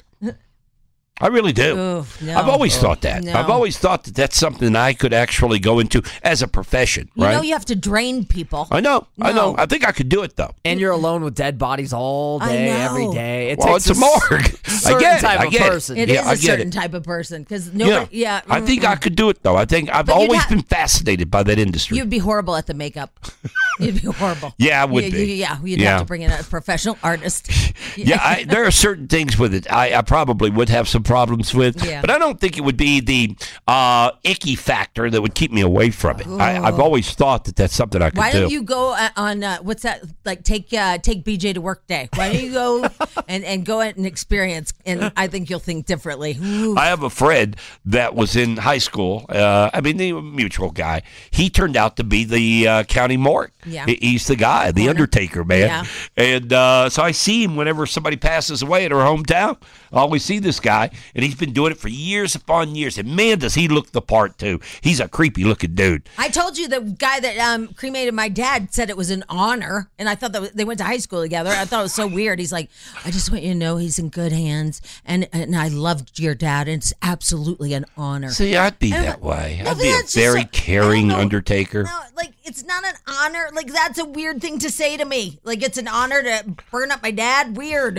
I really do. Ooh, no. I've always thought that. No. I've always thought that that's something I could actually go into as a profession, You right? know you have to drain people. I know. I know. No. I think I could do it, though. And you're alone with dead bodies all I day, know. every day. It Well, takes it's a morgue. I certain get it. type I of get it. person. It Yeah, is I a get certain it. type of person because nobody. Yeah, I think I could do it, though. I think I've But you'd always ha- been fascinated by that industry. You'd be horrible at the makeup. You'd be horrible. Yeah, I would You- be. you- yeah, you'd Yeah. have to bring in a professional artist. Yeah, I, there are certain things with it I, I probably would have some problems with, Yeah. but I don't think it would be the uh, icky factor that would keep me away from it. I, I've always thought that that's something I could Why do. don't you go uh, on uh, what's that like? Take uh, take B J to work day. Why don't you go and, and go out and experience? And I think you'll think differently. Ooh. I have a friend that was in high school. Uh, I mean, the mutual guy. He turned out to be the uh, county morgue. Yeah. He- He's the guy, the Undertaker, man. Yeah. And uh, so I see him whenever somebody passes away in our hometown. I always see this guy, and he's been doing it for years upon years. And man, does he look the part, too. He's a creepy looking dude. I told you the guy that um, cremated my dad said it was an honor, and I thought that they went to high school together. I thought it was so weird. He's like, I just want you to know he's in good hands, and and I loved your dad, and it's absolutely an honor. See, I'd be And that I'm- way. No, I'd but be a that's just very so- caring Undertaker. No, like it's not an honor. Like that's a weird thing to say to me. Like it's an honor to burn up my dad. Weird.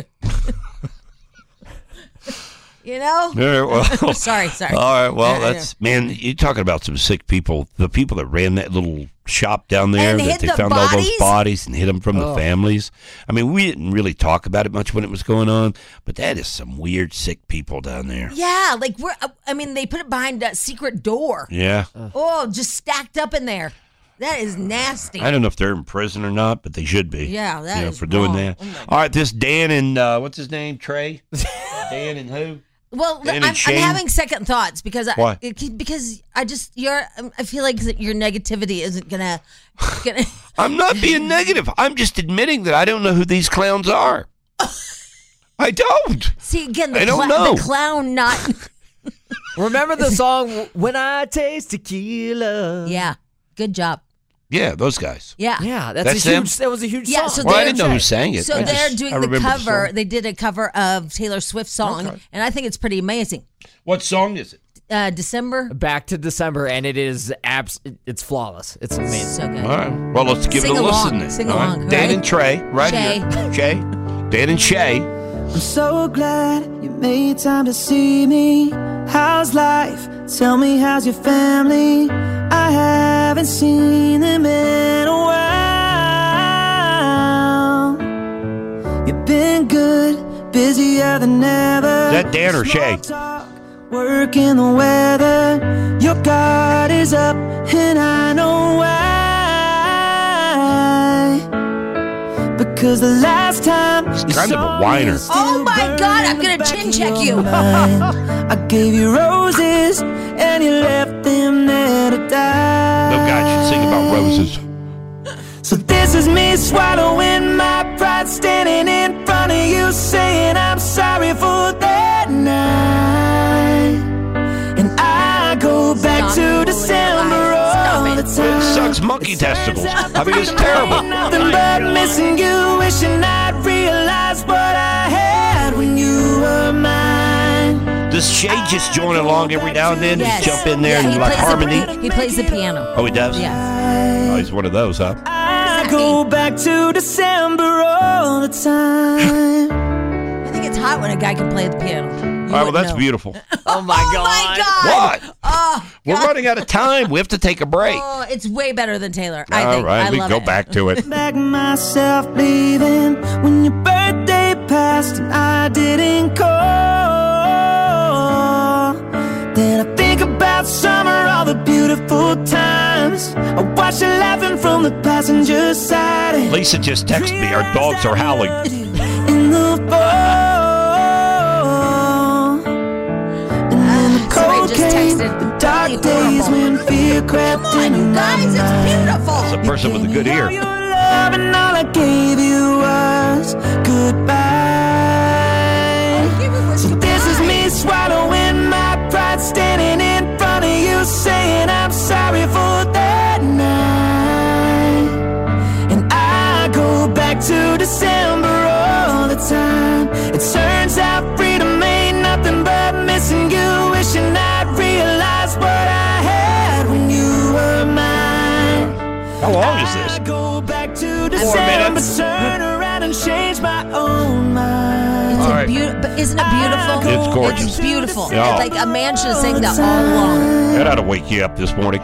You know? Yeah, well, sorry, sorry. All right, well, Uh, that's man. You're talking about some sick people. The people that ran that little shop down there And that hid they the found all those bodies? bodies and hid them from Oh. the families. I mean, we didn't really talk about it much when it was going on, but that is some weird sick people down there. Yeah, like we're. I mean, they put it behind a secret door. Yeah, Oh, just stacked up in there. That is nasty. I don't know if they're in prison or not, but they should be. Yeah, that you know, is for doing wrong. that. Oh, my All right, this Dan and uh, what's his name? Trey. Dan and who? Well, Dan I'm, and I'm Shane? having second thoughts because I, Why? it- because I just you're. I feel like that your negativity isn't gonna. gonna I'm not being negative. I'm just admitting that I don't know who these clowns are. I don't. See again the, I don't cl- know. the clown not. Remember the song "When I Taste Tequila"? Yeah, good job. Yeah, those guys. Yeah, Yeah, that's, That's a them? huge. That was a huge Yeah, song. so Well, I they're- didn't know who sang it. So I they're just- doing I the remember cover. song. They did a cover of Taylor Swift's song, Okay. and I think it's pretty amazing. What song is it? Uh, December. Back to December, and it is abs. It's flawless. It's amazing. So good. All right. Well, let's give Sing it a along. listen then. Sing All right. along, Dan right? and Trey, right Shay. here. Shay. Dan and Shay. I'm so glad you made time to see me. How's life? Tell me, how's your family? I haven't seen them in a while. You've been good, busier than ever. Is that Dan or Shay? Work in the weather. Your guard is up, and I know why. Because the last time He's kind of a whiner. Oh my God! I'm gonna chin check you. I gave you roses, and you left them there to die. No guy should sing about roses. So this is me swallowing my pride, standing in front of you, saying I'm sorry for that night. And I go back to December all the time. It sucks monkey testicles. I mean, it's terrible. Nothing but missing you, wishing I'd realized what I had when you were mine. Does Shay just join along every now and then? Yes. Just jump in there Yeah, and he like plays the harmony? pi- he plays the piano. Oh, he does? Yeah. Oh, he's one of those, huh? I go back to December all the time. I think it's hot when a guy can play the piano. All right, well, that's know. beautiful. Oh, my Oh, God. my God. What? Oh, We're running out of time. We have to take a break. oh, it's way better than Taylor. I All think. right, I we love go it. back to it. Back myself leaving when your birthday passed and I didn't call. Then I think about summer, all the beautiful times. I watch you laughing from the passenger side. Lisa just texted me. Our dogs are howling. In the fall. And then the Somebody cold just came, texted, the dark "Really days horrible." when fear crept Come on, in you my guys, it's mind. beautiful. It's a person with a good ear. Your love and all I gave you was goodbye. So this is me swallowing my pride, standing in front of you, saying I'm sorry for that night. And I go back to December all the time. It turns out freedom ain't nothing but missing you, wishing I'd realized what I had when you were mine. How long is this? I go back to December, minutes. turn around and change my own mind. It's All a right. beau- but isn't it beautiful? It's gorgeous. It's beautiful. Yeah. Like a man should have sang that all along. That ought to wake you up this morning.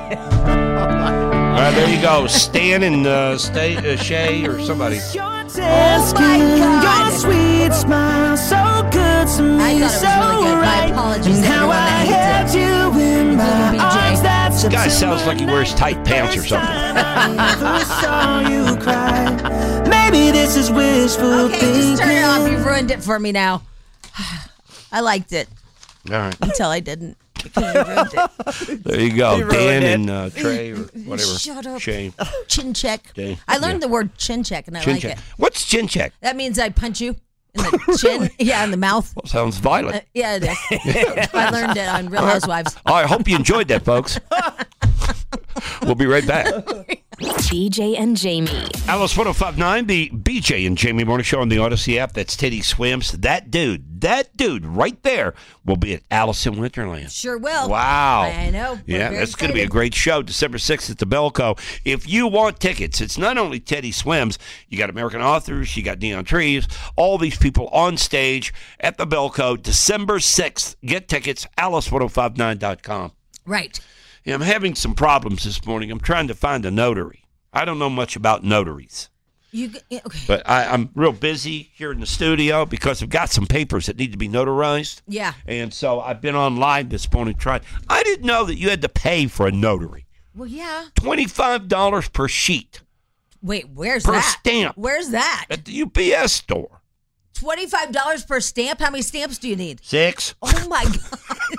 All right, there you go. Stan and uh, Stay, uh, Shay or somebody. Oh my God. Your sweet smile, so good to me, I thought it was so really good. My right. apologies And to how everyone I that held hates it. you in my Including B J. arms that This guy sounds like he wears tight pants or something. I saw you cry. Maybe this is wishful Okay, thinking. just turn it off. You've ruined it for me now. I liked it All right. until I didn't. Because you ruined it. There you go. You ruined Dan it. and uh, Trey or whatever. Shut up. Shay. Chin check. Jay. I learned Yeah. the word chin check and I Chin like check. it. What's chin check? That means I punch you in the chin. Yeah, in the mouth. Well, sounds Uh, violent. yeah, it is. I learned it on Real Housewives. All right, I hope you enjoyed that, folks. We'll be right back. B J and Jamie. Alice one oh five point nine, the B J and Jamie Morning Show on the Odyssey app. That's Teddy Swims. That dude, that dude right there will be at Alice in Winterland. Sure will. Wow. I know. We're Yeah, very that's going to be a excited. great show, December sixth at the Belco. If you want tickets, it's not only Teddy Swims. You got American Authors, you got Neon Trees, all these people on stage at the Belco, December sixth. Get tickets, alice one oh five nine dot com. Right. Yeah, I'm having some problems this morning. I'm trying to find a notary. I don't know much about notaries. You g- yeah, okay? But I, I'm real busy here in the studio because I've got some papers that need to be notarized. Yeah. And so I've been online this morning trying. I didn't know that you had to pay for a notary. Well, yeah. twenty-five dollars per sheet Wait, where's per that? stamp Where's that? at the U P S store. Twenty-five dollars per stamp. How many stamps do you need? Six. Oh my God.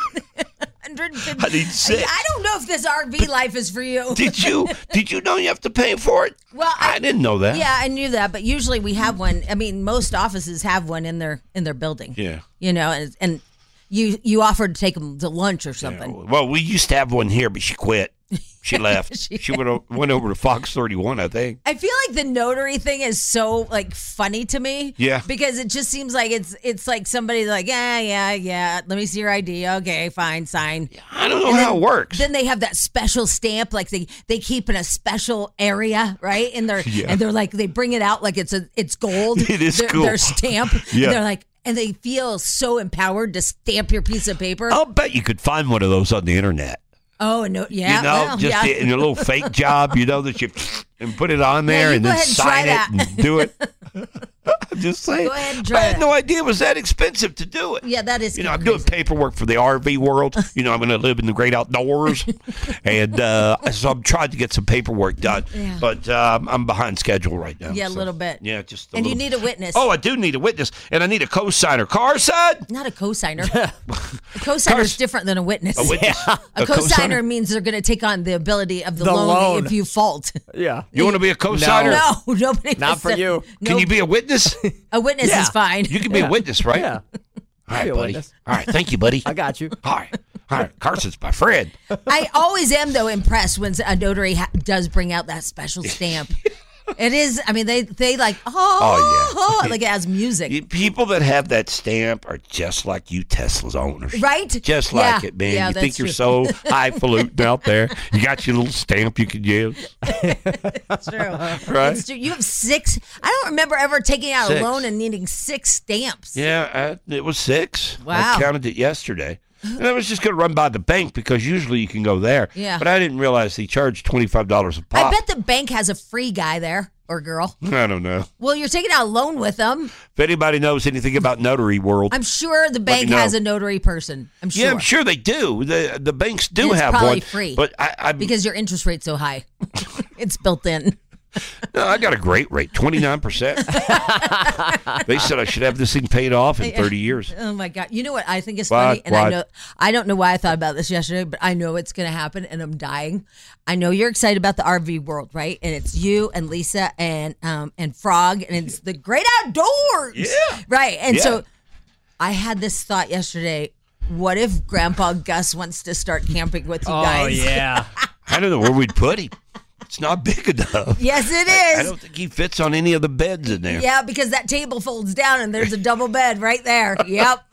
one hundred fifty. I need six. I don't know if this R V life is for you. Did you did you know you have to pay for it? Well, I, didn't know that. Yeah, I knew that, but usually we have one. I mean, most offices have one in their in their building. Yeah. You know, and and you you offered to take them to lunch or something. Well, we used to have one here, but she quit. She left. She- she went, o- went over to Fox thirty-one, I think. I feel like the notary thing is so like funny to me. Yeah. Because it just seems like it's it's like somebody like, yeah, yeah, yeah. Let me see your I D. Okay, fine, sign. I don't know And how then- it works. Then they have that special stamp, like they they keep in a special area, right? And they're Yeah. and they're like they bring it out like it's a it's gold. It is their, cool. Their stamp. Yeah. And they're like, and they feel so empowered to stamp your piece of paper. I'll bet you could find one of those on the internet. Oh no, yeah, you know, well, just yeah. in a little fake job, you know, that you and put it on there you and go then ahead and try sign it that. and do it. I'm just saying. Go ahead and I try had that. no idea it was that expensive to do it. Yeah, that is. You know, I'm kinda doing paperwork for the R V world. You know, I'm going to live in the great outdoors. and uh, so I'm trying to get some paperwork done. Yeah. But um, I'm behind schedule right now. Yeah, a so, little bit. Yeah, just a And you little- need a witness. Oh, I do need a witness. And I need a co-signer. Carson? Not a cosigner. A cosigner is different than a witness. A witness? A, A cosigner cosigner? means they're going to take on the ability of the, The loan, loan. if you fault. Yeah. You want to be a co-signer? No, nobody. Not wants for to- you. Can no, you be a witness? a witness Yeah. is fine. You can be Yeah. a witness, right? Yeah. All right, be a buddy. witness. All right, thank you, buddy. I got you. All right. All right, Carson's my friend. I always am though impressed when a notary ha- does bring out that special stamp. It is. I mean, they they like oh, Oh, yeah. like it has music, You- People that have that stamp are just like you Tesla's owners. right? Just like Yeah. it, man. Yeah, you that's think you're true. so highfalutin out there. You got your little stamp you can use. It's true. Right? It's true. You have six. I don't remember ever taking out Six. a loan and needing six stamps. Yeah, I, it was six. Wow. I counted it yesterday. And I was just going to run by the bank because usually you can go there. Yeah. But I didn't realize they charged twenty-five dollars a pop. I bet the bank has a free guy there or girl. I don't know. Well, you're taking out a loan with them. If anybody knows anything about notary world. I'm sure the bank me know. has a notary person. I'm sure. Yeah, I'm sure they do. The the banks do And it's have probably one. free. But I, I because your interest rate's so high. It's built in. No, I got a great rate, twenty-nine percent. They said I should have this thing paid off in thirty years. Oh my God! You know what I think is What? funny, and I What? know I don't know why I thought about this yesterday, but I know it's going to happen, and I'm dying. I know you're excited about the R V world, right? And it's you and Lisa and um and Frog, and it's the great outdoors, yeah, right? And Yeah. so I had this thought yesterday: what if Grandpa Gus wants to start camping with you Oh, guys? yeah. I don't know where we'd put him. It's not big enough. Yes, it I, I is. don't think he fits on any of the beds in there. Yeah, because that table folds down and there's a double bed right there. Yep.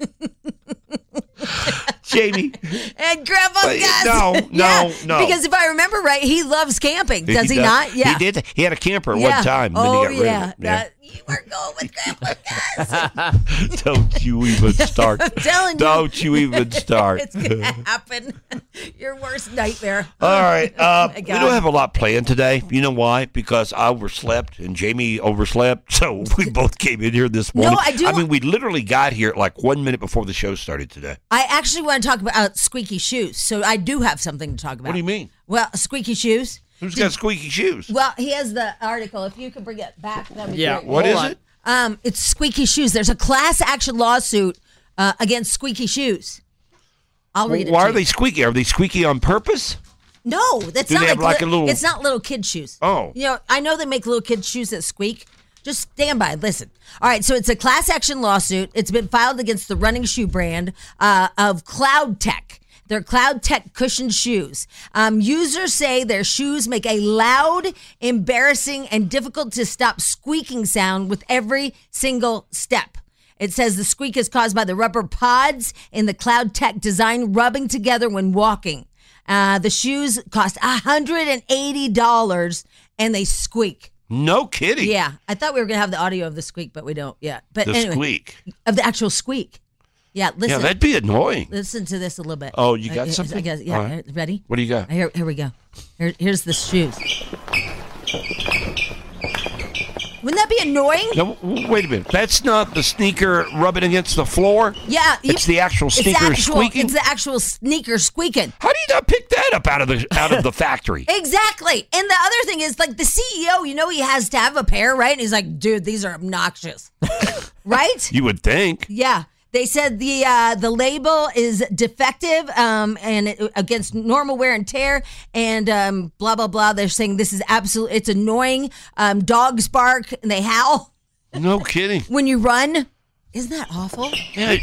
Jamie. And Grandpa Uh, Gus. no, no, Yeah, no. Because if I remember right, he loves camping. Does he, does. not? Yeah. He did. He had a camper at Yeah. one time. Oh, then he got yeah. rid of it. That- you were going with Grandpa Gus. Don't you even start. I'm telling you. Don't you even start. It's going to happen. Your worst nightmare. All right. Uh, Oh, my we God. don't have a lot planned today. You know why? Because I overslept and Jamie overslept. So we both came in here this No, morning. I do- I mean, we literally got here like one minute before the show started today. I actually want to talk about uh, squeaky shoes. So I do have something to talk about. What do you mean? Well, squeaky shoes. Who's got squeaky shoes? Well, he has the article. If you could bring it back, that'd be Yeah, great. What Hold is on. it? Um, it's squeaky shoes. There's a class action lawsuit uh, against squeaky shoes. I'll read it. Why to are you. they squeaky? Are they squeaky on purpose? No, that's Do not they have like li- a little- It's not little kid shoes. Oh. You know, I know they make little kid shoes that squeak. Just stand by. Listen. All right. So it's a class action lawsuit. It's been filed against the running shoe brand uh, of Cloud Tech. They're Cloud Tech cushioned shoes. Um, users say their shoes make a loud, embarrassing, and difficult to stop squeaking sound with every single step. It says the squeak is caused by the rubber pods in the Cloud Tech design rubbing together when walking. Uh, the shoes cost one hundred eighty dollars and they squeak. No kidding. Yeah. I thought we were going to have the audio of the squeak, but we don't yet. But The anyway, squeak. of the actual squeak. Yeah, listen. Yeah, that'd be annoying. Listen to this a little bit. Oh, you got Uh, something? I guess, yeah. All right. Ready? What do you got? Here, here we go. Here, here's the shoes. Wouldn't that be annoying? No, w- wait a minute. That's not the sneaker rubbing against the floor? Yeah. you- It's the actual it's the sneaker actual- squeaking? It's the actual sneaker squeaking. How do you not pick that up out of the out of the factory? Exactly. And the other thing is, like, the C E O, you know, he has to have a pair, right? And he's like, dude, these are obnoxious. Right? You would think. Yeah. They said the uh, the label is defective um, and it, against normal wear and tear and um, blah, blah, blah. They're saying this is absolute. It's annoying. Um, dogs bark and they howl No kidding. when you run. Isn't that awful? Yeah,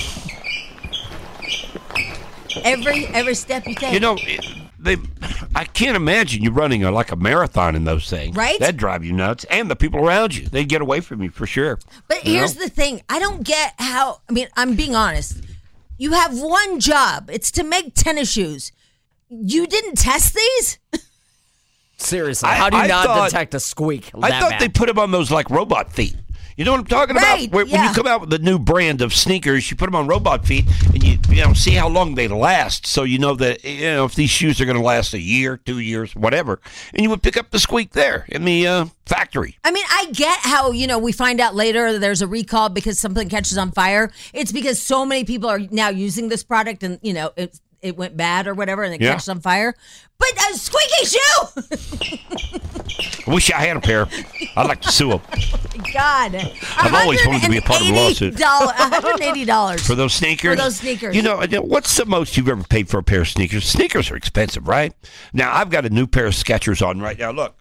Every every step you take. you know, it- they. I can't imagine you running a, like a marathon in those things. Right? That'd drive you nuts. And the people around you. They'd get away from you for sure. But You here's know? the thing. I don't get how, I mean, I'm being honest. You have one job. It's to make tennis shoes. You didn't test these? Seriously, I- how do you I not thought- detect a squeak? I that thought bad? they put them on those like robot feet. You know what I'm talking Right, about? Where, When yeah. you come out with the new brand of sneakers, you put them on robot feet, and you you know see how long they last. So you know that you know if these shoes are going to last a year, two years, whatever. And you would pick up the squeak there in the uh, factory. I mean, I get how, you know, we find out later that there's a recall because something catches on fire. It's because so many people are now using this product and, you know, it, it went bad or whatever and it Yeah. catches on fire. But a squeaky shoe! I wish I had a pair. I'd like to sue them God. I've always wanted to be a part of a lawsuit. one hundred eighty dollars for those sneakers. For those sneakers. You know, what's the most you've ever paid for a pair of sneakers? Sneakers are expensive, right? Now, I've got a new pair of Skechers on right now. Look, look.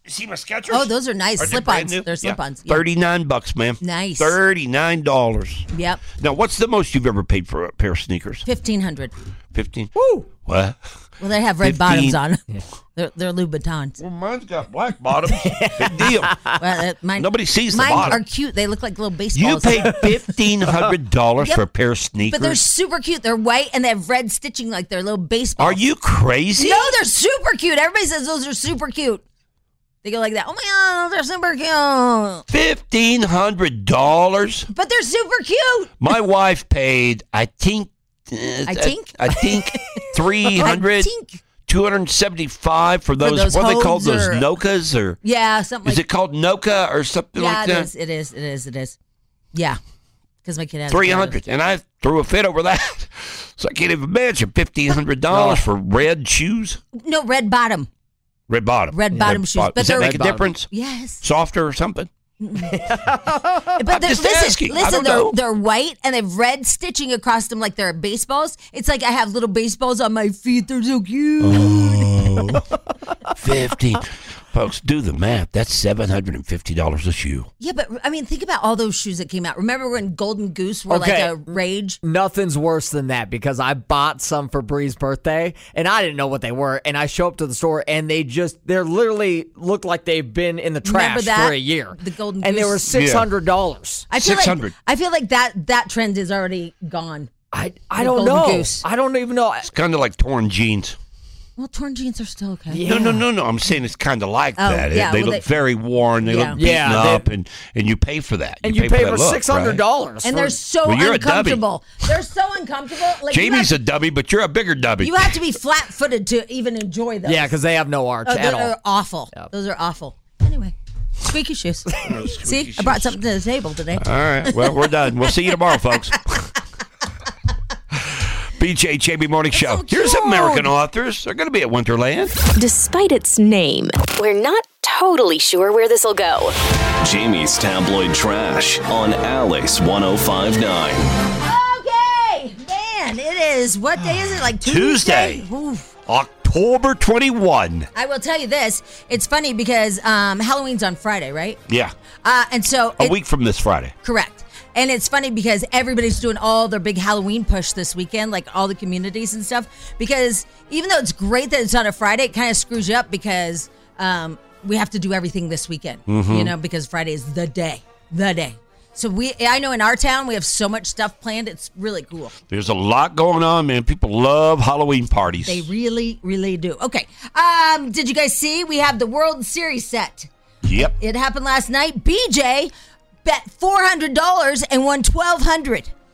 You see my Skechers? Oh, those are nice. Are they Slip-ons. brand new? They're Yeah. slip-ons. Yeah. thirty-nine bucks, ma'am. Nice. thirty-nine dollars. Yep. Now, what's the most you've ever paid for a pair of sneakers? fifteen hundred. fifteen. Woo! What? Well, they have red fifteen. bottoms on. Yeah. They're, they're Louboutins. Well, mine's got black bottoms. Big deal. Well, uh, mine, Nobody sees the mine bottom. are cute. They look like little You baseballs. paid fifteen hundred dollars Yep. for a pair of sneakers? But they're super cute. They're white and they have red stitching like they're little baseballs. Are you crazy? No, they're super cute. Everybody says those are super cute. They go like that. Oh my God, they're super cute. fifteen hundred dollars? But they're super cute. My wife paid, I think, uh, I think? I, I think three hundred, I think. two hundred seventy-five for those, those what are they called, Hogues those or- Nokas? Or, Yeah, something is like it called Noka or something Yeah, like it that? is. It is. It is. It is. Yeah. Because my kid has three hundred, and I threw a fit over that. So I can't even imagine fifteen hundred dollars for red shoes. No, red bottom. Red bottom. Red bottom shoes, but Does that they're- make Red a bottom. difference? Yes. Softer or something? But I'm they're, just listen, asking. I listen, don't they're know. they're white and they have red stitching across them like they're baseballs. It's like I have little baseballs on my feet. They're so cute. Oh, fifteen. Folks, do the math. That's seven hundred fifty dollars a shoe. Yeah, but I mean, think about all those shoes that came out. Remember when Golden Goose were Okay. like a rage? Nothing's worse than that because I bought some for Bree's birthday and I didn't know what they were. And I show up to the store and they just, they're literally look like they've been in the Remember trash that? for a year. The Golden And they Goose. were six hundred dollars. I feel six hundred. like I feel like that that trend is already gone. I, I The don't Golden know. Goose. I don't even know. It's kind of like torn jeans. Well, torn jeans are still okay. No, no, no, no. I'm saying it's kind of like Oh, that. yeah, they well, look they- very worn. They Yeah. look beaten Yeah, they- up, and, and you pay for that. And you, pay pay that for look, six hundred dollars. And they're so Well, you're a dubby. uncomfortable. They're so uncomfortable. Like you Jamie's have, a dubby, but you're a bigger dubby. you have to be flat-footed to even enjoy those. Yeah, because they have no arch Oh, at those all. are awful. Those are awful. Anyway, squeaky shoes. See, I brought something to the table today. All right. Well, we're done. We'll see you tomorrow, folks. B J Jamie Morning Show. Here's American authors. They're going to be at Winterland. Despite its name, we're not totally sure where this will go. Jamie's Tabloid Trash on Alice one oh five point nine. Okay, man, it is. What day is it? Like Tuesday? Tuesday. Oof. October twenty-first. I will tell you this. It's funny because um, Halloween's on Friday, right? Yeah. Uh, and so A it- week from this Friday. Correct. And it's funny because everybody's doing all their big Halloween push this weekend, like all the communities and stuff. Because even though it's great that it's on a Friday, it kind of screws you up because um, we have to do everything this weekend, Mhm. you know, because Friday is the day, the day. So we, I know in our town, we have so much stuff planned. It's really cool. There's a lot going on, man. People love Halloween parties. They really, really do. Okay. Um, did you guys see? We have the World Series set. Yep. It happened last night. B J bet four hundred dollars and won twelve hundred dollars.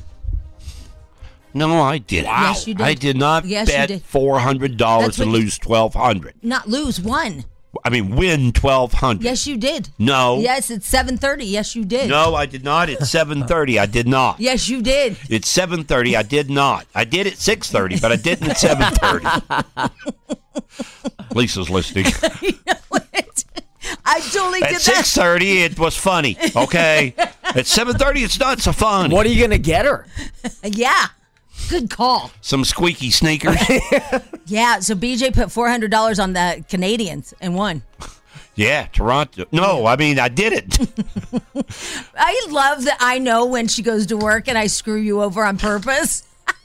No, I didn't. Wow. Yes, you did. I did not Yes, you bet did. four hundred dollars That's and what- lose twelve hundred dollars. Not lose, won. I mean, win twelve hundred dollars. Yes, you did. No. Yes, it's seven thirty. Yes, you did. No, I did not. It's seven thirty. I did not. Yes, you did. It's seven thirty. I did not. I did at six thirty, but I didn't at seven thirty. Lisa's listening. I totally At did six thirty, it was funny. Okay. At seven thirty, it's not so fun. What are you going to get her? that. Yeah. Good call. Some squeaky sneakers. Yeah, so B J put four hundred dollars on the Canadians and won. Yeah, Toronto. No, I mean, I did it. I love that I know when she goes to work and I screw you over on purpose.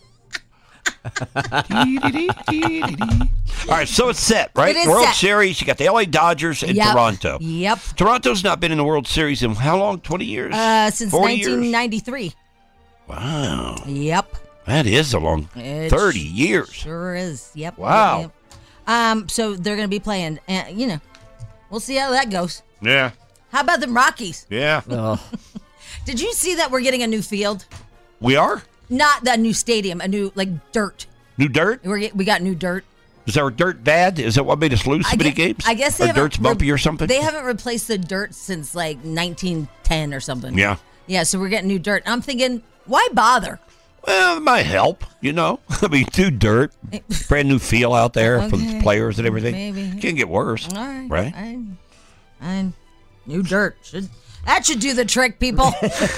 All right, so it's set, right? It is World set. Series, you got the L A Dodgers and Yep. Toronto. Yep. Toronto's not been in the World Series in how long? twenty years? Uh, since forty years? nineteen ninety-three. Wow. Yep. That is a long It thirty years. Sure is. Yep. Wow. Yep, yep. Um, so they're going to be playing, and you know, we'll see how that goes. Yeah. How about them Rockies? Yeah. Did you see that we're getting a new field? We are? Not the new stadium, a new like dirt. New dirt? We're get, we got new dirt. Is our dirt bad? Is that what made us lose so I many gue- games? I guess they Our haven't dirt's bumpy re- or something? They haven't replaced the dirt since like nineteen ten or something. Yeah. Yeah, so we're getting new dirt. I'm thinking, why bother? Well, it might help, you know. I mean, new dirt, brand new feel out there for the Okay. players and everything. Maybe. Can't get worse, All right. right? Fine. Fine. New dirt. Should, that should do the trick, people.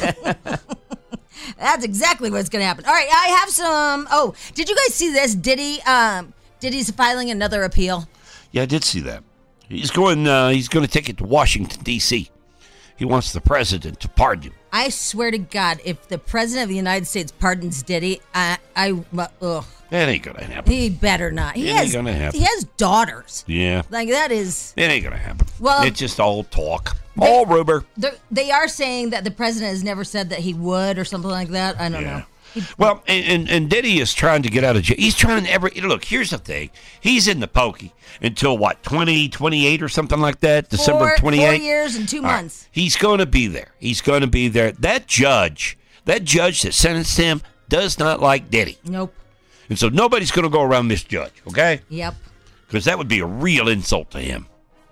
That's exactly what's going to happen. All right, I have some. Oh, did you guys see this? Diddy, um, Diddy's filing another appeal. Yeah, I did see that. He's going. Uh, he's going to take it to Washington D C He wants the president to pardon him. I swear to God, if the president of the United States pardons Diddy, I, I, ugh. That ain't gonna happen. He better not. He It has. ain't gonna happen. He has daughters. Yeah. Like that is. It ain't gonna happen. Well, it's just all talk, all rumor. They're- They are saying that the president has never said that he would or something like that. I don't Yeah. know. Well, and, and, and Diddy is trying to get out of jail. He's trying every look. Here's the thing. He's in the pokey until what, twenty twenty-eight or something like that. December Four, twenty-eighth. four years and two All right. months. He's going to be there. He's going to be there. That judge, that judge that sentenced him, does not like Diddy. Nope. And so nobody's going to go around this judge. Okay. Yep. Because that would be a real insult to him.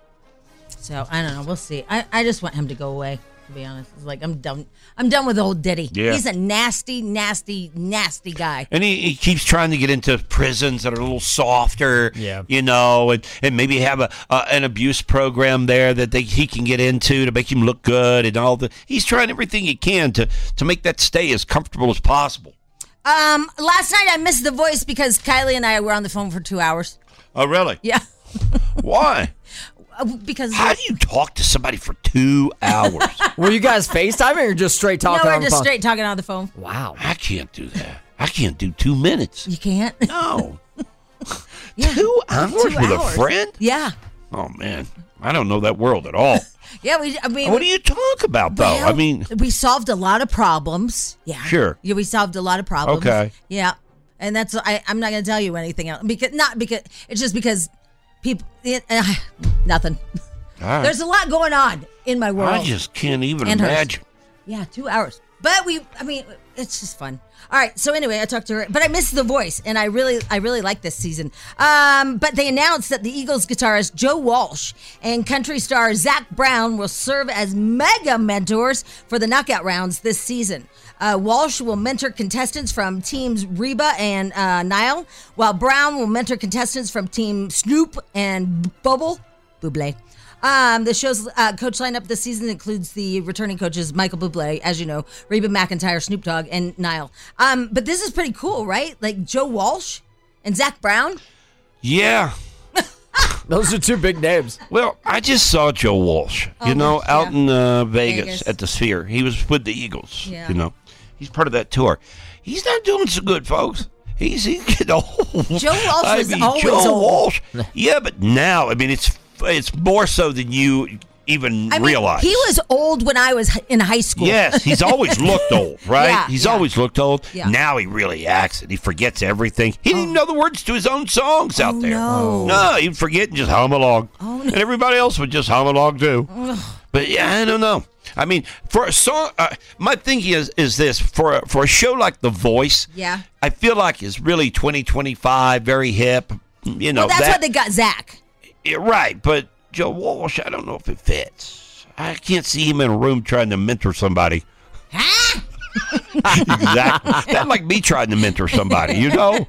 So I don't know. We'll see. I, I just want him to go away. To be honest, it's like I'm done. I'm done with old Diddy. Yeah. He's a nasty, nasty, nasty guy. And he, he keeps trying to get into prisons that are a little softer, yeah. you know, and, and maybe have a uh, an abuse program there that they, he can get into to make him look good and all the. He's trying everything he can to to make that stay as comfortable as possible. Um, last night I missed The Voice because Kylie and I were on the phone for two hours. Oh, really? Yeah. Why? Because how do you talk to somebody for two hours? Were you guys FaceTiming or just straight talking no, we're on the just phone? straight talking on the phone. Wow. I can't do that. I can't do two minutes. You can't? No. Yeah. Two hours Two with a hours. friend? Yeah. Oh, man. I don't know that world at all. Yeah, we. I mean, What do you talk about, though? well, I mean, we solved a lot of problems. Yeah. Sure. Yeah, we solved a lot of problems. Okay. Yeah, and that's I. I'm not going to tell you anything else because not because it's just because people. It, uh, nothing. all right. There's a lot going on in my world. I just can't even And hers. imagine. Yeah, two hours. But we, I mean, it's just fun. All right. So anyway, I talked to her, but I missed The Voice, and I really, I really like this season. Um, but they announced that the Eagles guitarist Joe Walsh and country star Zach Brown will serve as mega mentors for the knockout rounds this season. Uh, Walsh will mentor contestants from teams Reba and uh, Nile, while Brown will mentor contestants from Team Snoop and Bubble Buble. Um, the show's uh, coach lineup this season includes the returning coaches Michael Bublé, as you know, Reba McEntire, Snoop Dogg, and Nile. Um, but this is pretty cool, right? Like Joe Walsh and Zach Brown. Yeah. Those are two big names. Well, I just saw Joe Walsh, you Oh, know, yeah. out in uh, Vegas, Vegas. at the Sphere. He was with the Eagles, Yeah. you know. He's part of that tour. He's not doing so good, folks. He's, he's getting old. Joe Walsh I was mean, always Joe old. Walsh. Yeah, but now, I mean, it's it's more so than you even I mean, realize. he was old when I was in high school. Yes, he's always looked old, right? Yeah, he's yeah. always looked old. Yeah. Now he really acts it. He forgets everything. He didn't even know the words to his own songs out there. no. No, he'd forget and just hum along. Oh, no. And everybody else would just hum along too. But yeah, I don't know. I mean, for a song, uh, my thinking is is this for a, for a show like The Voice. Yeah. I feel like it's really twenty twenty-five, very hip. You know, Well, that's that, why they got Zach. yeah, right, but Joe Walsh, I don't know if it fits. I can't see him in a room trying to mentor somebody. Exactly. That's like me trying to mentor somebody, you know?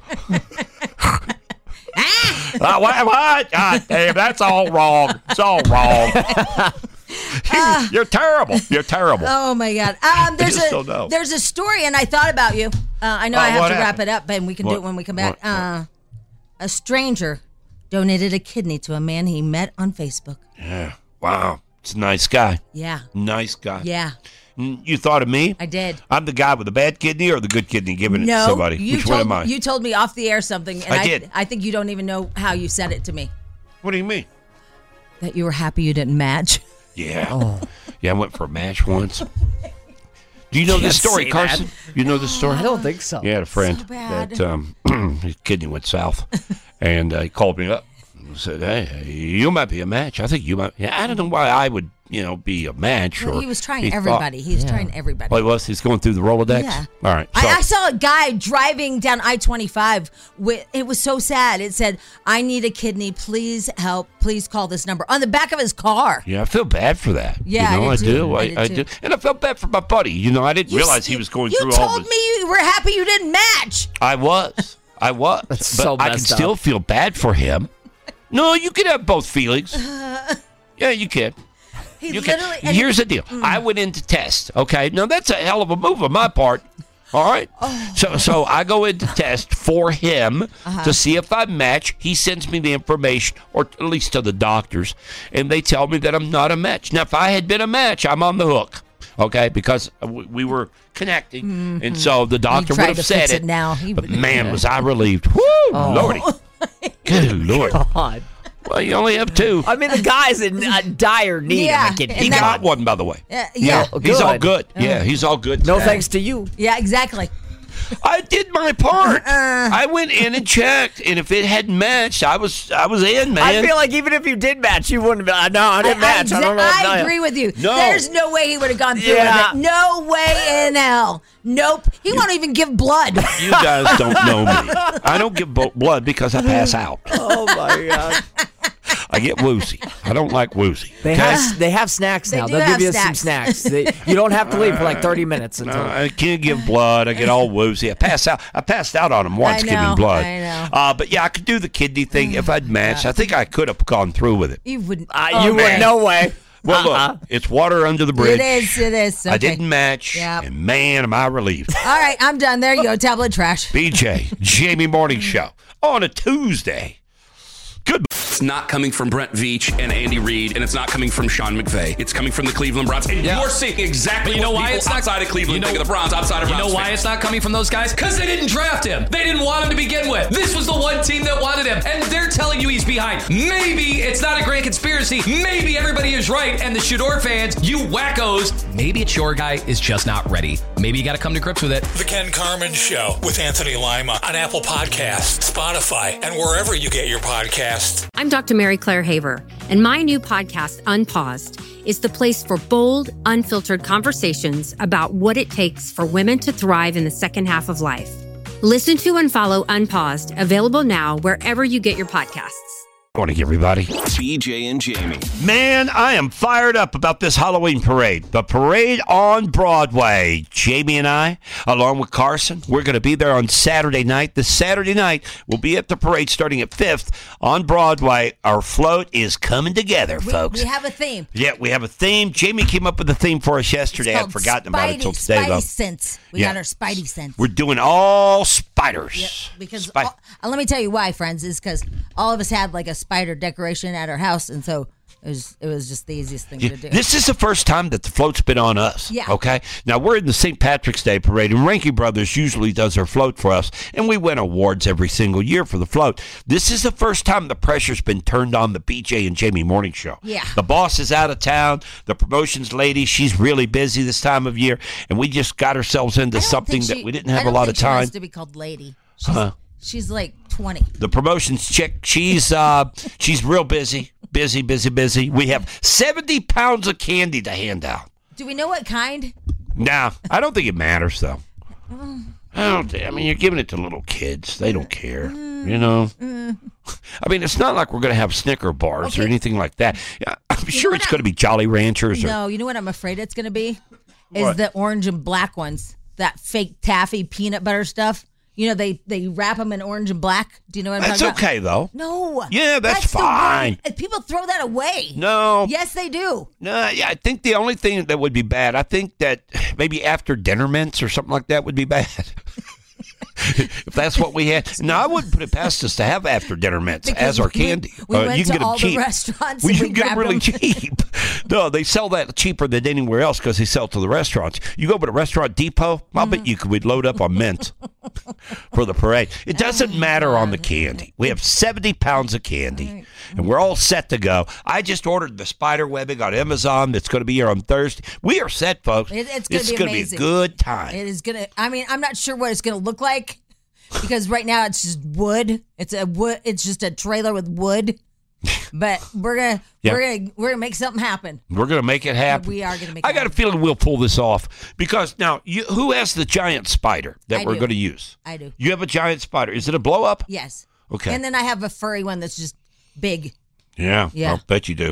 uh, what? What? God damn, that's all wrong. It's all wrong. You're terrible. You're terrible. Oh my God! Um, there's just a don't know. there's a story, and I thought about you. Uh, I know Oh, I have what to wrap happened? it up, and we can do What? it when we come back. What? What? Uh, a stranger donated a kidney to a man he met on Facebook. Yeah. Wow. It's a nice guy. Yeah, Nice guy. yeah, Mm, You thought of me? I did. I'm the guy with the bad kidney or the good kidney giving it No, to somebody? you Which told one am I? you told me off the air something, and I I, did. I think you don't even know how you said it to me. What do you mean? That you were happy you didn't match. Yeah. Oh. Yeah, I went for a match once. Do you know this Can't story, say Carson? You know this story? I don't think so. Yeah, I had a friend So bad. that um, his kidney went south, and uh, he called me up and said, "Hey, you might be a match. I think you might." Yeah, I don't know why I would, you know, be a match. Well, or he was trying he thought- everybody. he was trying everybody. Oh, he was. He's going through the Rolodex. Yeah. All right. So, I, I saw a guy driving down I twenty-five with, it was so sad. It said, "I need a kidney. Please help. Please call this number." On the back of his car. yeah, I feel bad for that. Yeah, you know, I I, did do. too. I I, did I too. do. And I felt bad for my buddy. You know, I didn't You realize s- he was going you through all told this. me you were happy you didn't match. I was. I was. That's but so I can messed up. still feel bad for him. No, you can have both feelings. Yeah, you can. He You can. literally. and- Here's the deal. I went in to test. Okay, now that's a hell of a move on my part. All right. So so I go in to test for him Uh-huh. to see if I match. He sends me the information, or at least to the doctors, and they tell me that I'm not a match. Now, if I had been a match, I'm on the hook, okay, because we we were connecting, Mhm. and so the doctor He tried would have to said fix it. it now. He But would- man, was I relieved. Woo, Oh. Lordy. Good Lord. God. Well, you only have two. I mean, the guy's in uh, dire need Yeah, of a kidney. He that- got one, by the way. Uh, Yeah, yeah. He's all good. good. Yeah, he's all good. No thanks to you. Yeah, exactly. I did my part. Uh, I went in and checked, and if it hadn't matched, I was I was in, man. I feel like even if you did match, you wouldn't be. Uh, no, I didn't match. I, don't know. what to tell I you. agree with you. No. There's no way he would have gone through Yeah. with it. No way in hell. Nope. He won't even give blood. You guys don't know me. I don't give bo- blood because I pass out. Oh my God. I get woozy. I don't like woozy. They okay? have they have snacks They now. do They'll have give you snacks. some snacks. They, you don't have to leave for like thirty minutes No, until. I can't give blood. I get all woozy. I pass out. I passed out on him once I giving know, blood. I know. Uh, but yeah, I could do the kidney thing if I'd matched. I think I could have gone through with it. You wouldn't. Uh, oh, you would man. no way. Well, Uh-uh. look, it's water under the bridge. It is. It is. Okay. I didn't match, Yep. and man, am I relieved. All right, I'm done. There you go. Tablet trash. B J, Jamie Morning Show on a Tuesday. Good. It's not coming from Brent Veach and Andy Reid, and it's not coming from Sean McVay. It's coming from the Cleveland Browns. And Yeah. you're seeing exactly But you know what why people it's not- outside of Cleveland you know- think of the Browns, outside of You know Browns why fans. it's not coming from those guys? Because they didn't draft him. They didn't want him to begin with. This was the one team that wanted him, and they're telling you he's behind. Maybe it's not a grand conspiracy. Maybe everybody is right, and the Shador fans, you wackos, maybe it's your guy is just not ready. Maybe you got to come to grips with it. The Ken Carmen Show with Anthony Lima on Apple Podcasts, Spotify, and wherever you get your podcasts. I'm Doctor Mary Claire Haver, and my new podcast, Unpaused, is the place for bold, unfiltered conversations about what it takes for women to thrive in the second half of life. Listen to and follow Unpaused, available now wherever you get your podcasts. Morning, everybody. B J and Jamie. Man, I am fired up about this Halloween parade. The parade on Broadway. Jamie and I, along with Carson, we're going to be there on Saturday night. This Saturday night, we'll be at the parade starting at fifth on Broadway. Our float is coming together, We, folks. we have a theme. Yeah, we have a theme. Jamie came up with the theme for us yesterday. It's I'd called forgotten about it Spidey- until today, Spidey though. sense. We Yeah. got our Spidey sense. We're doing all spiders. Yep, because Spy- all, uh, let me tell you why, friends, is because all of us had like a spider decoration at our house, and so it was it was just the easiest thing Yeah, to do. this is the first time that the float's been on us. Yeah. Okay. Now we're in the Saint Patrick's Day parade, and Ranky Brothers usually does our float for us, and we win awards every single year for the float. This is the first time the pressure's been turned on the B J and Jamie Morning Show. Yeah. The boss is out of town. The promotions lady, she's really busy this time of year, and we just got ourselves into I don't something think that she- we didn't I have a don't lot think of she time. wants to be called lady. She's, Huh. she's like twenty. The promotions chick, she's uh she's real busy, busy, busy, busy. We have seventy pounds of candy to hand out. Do we know what kind? Nah, I don't think it matters though. I don't. thi- I mean, you're giving it to little kids; they don't care. You know. I mean, it's not like we're going to have Snicker bars or Okay. anything like that. Yeah, I'm sure it's going to be Jolly Ranchers. Or, No, you know what I'm afraid it's going to be? Is What? the orange and black ones. That fake taffy peanut butter stuff. You know, they, they wrap them in orange and black. Do you know what I'm That's talking okay though. about? No. Yeah, that's the fine. one- People throw that away. No. Yes, they do. No, yeah, I think the only thing that would be bad, I think that maybe after dinner mints or something like that would be bad. If that's what we had. No, I wouldn't put it past us to have after dinner mints Because as our we- candy. we Uh, went you can to get them all the cheap. restaurants Well, and you we can get them really grabbed cheap. No, they sell that cheaper than anywhere else because they sell to the restaurants. You go to Restaurant Depot, I'll bet you could we'd load up on mints for the parade. It doesn't matter on the candy. We have seventy pounds of candy, and we're all set to go. I just ordered the spider webbing on Amazon that's going to be here on Thursday. We are set, folks. It, it's going to be gonna amazing. be a good time. It is going to, I mean, I'm not sure what it's going to look like because right now it's just wood. It's a wood. It's just a trailer with wood. But we're gonna Yeah. we're gonna we're gonna make something happen. We're going to make it happen. We are gonna make. I it got a feeling we'll pull this off because now, you, who has the giant spider that I we're do. going to use? I do. You have a giant spider. Is it a blow up? Yes. Okay. And then I have a furry one that's just big. Yeah. Yeah. I'll bet you do.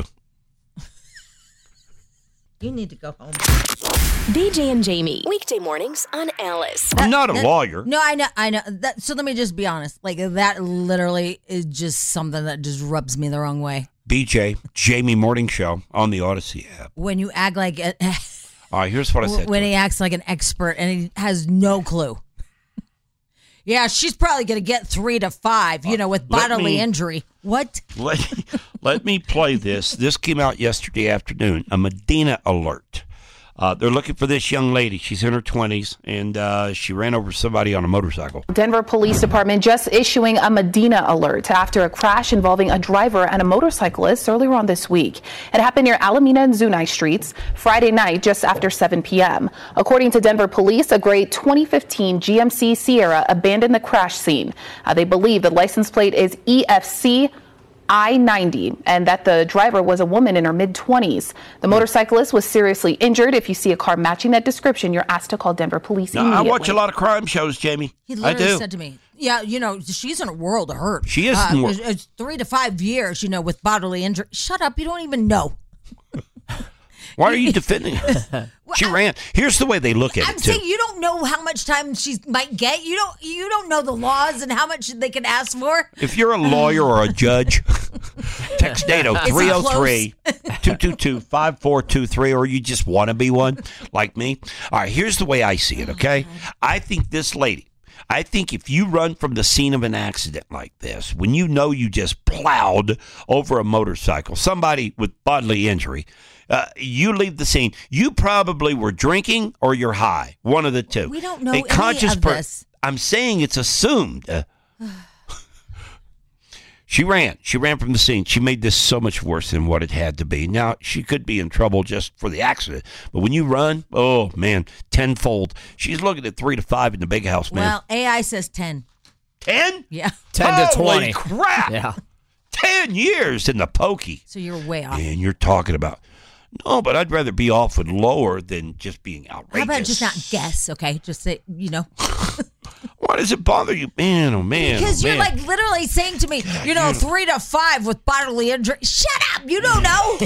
You need to go home. B J and Jamie, weekday mornings on Alice. I'm not a That- lawyer. No, I know, I know. That, so let me just be honest. Like that, literally is just something that just rubs me the wrong way. B J, Jamie Morning Show on the Odyssey app. When you act like it, All right, here's what I said. When he acts like an expert and he has no clue. Yeah, she's probably going to get three to five, you know, with bodily me, injury. What? Let, let me play this. This came out yesterday afternoon, a Medina alert. Uh, they're looking for this young lady. She's in her twenties, and uh, she ran over somebody on a motorcycle. Denver Police Department just issuing a Medina alert after a crash involving a driver and a motorcyclist earlier on this week. It happened near Alameda and Zunai Streets Friday night just after seven p.m. According to Denver Police, a gray twenty fifteen G M C Sierra abandoned the crash scene. Uh, they believe the license plate is E F C I ninety and that the driver was a woman in her mid-twenties. The motorcyclist was seriously injured. If you see a car matching that description, you're asked to call Denver Police now, immediately. I watch a lot of crime shows, Jamie. He I literally do. said to me, yeah, you know, she's in a world of hurt. She is uh, in world. It's, it's three to five years, you know, with bodily injury. Shut up. You don't even know. Why are you defending her? She ran. Here's the way they look at I'm it, too. saying you don't know how much time she might get. You don't You don't know the laws and how much they can ask for. If you're a lawyer or a judge, text Dado three oh three, two two two, five four two three, or you just want to be one like me. All right, here's the way I see it, okay? I think this lady, I think if you run from the scene of an accident like this, when you know you just plowed over a motorcycle, somebody with bodily injury, uh, you leave the scene. You probably were drinking or you're high, one of the two. We don't know a any conscious of per- this. I'm saying it's assumed. Uh, She ran. She ran from the scene. She made this so much worse than what it had to be. Now, she could be in trouble just for the accident. But when you run, oh, man, tenfold. She's looking at three to five in the big house, man. Well, A I says ten. ten? Yeah. ten to twenty. Holy crap. Yeah. ten years in the pokey. So you're way off. And you're talking about, no, but I'd rather be off with lower than just being outrageous. How about just not guess, okay? Just say, you know. Why does it bother you? Man, oh, man. Because oh, you're man. like literally saying to me, you know, three to five with bodily injury. Shut up. You don't know.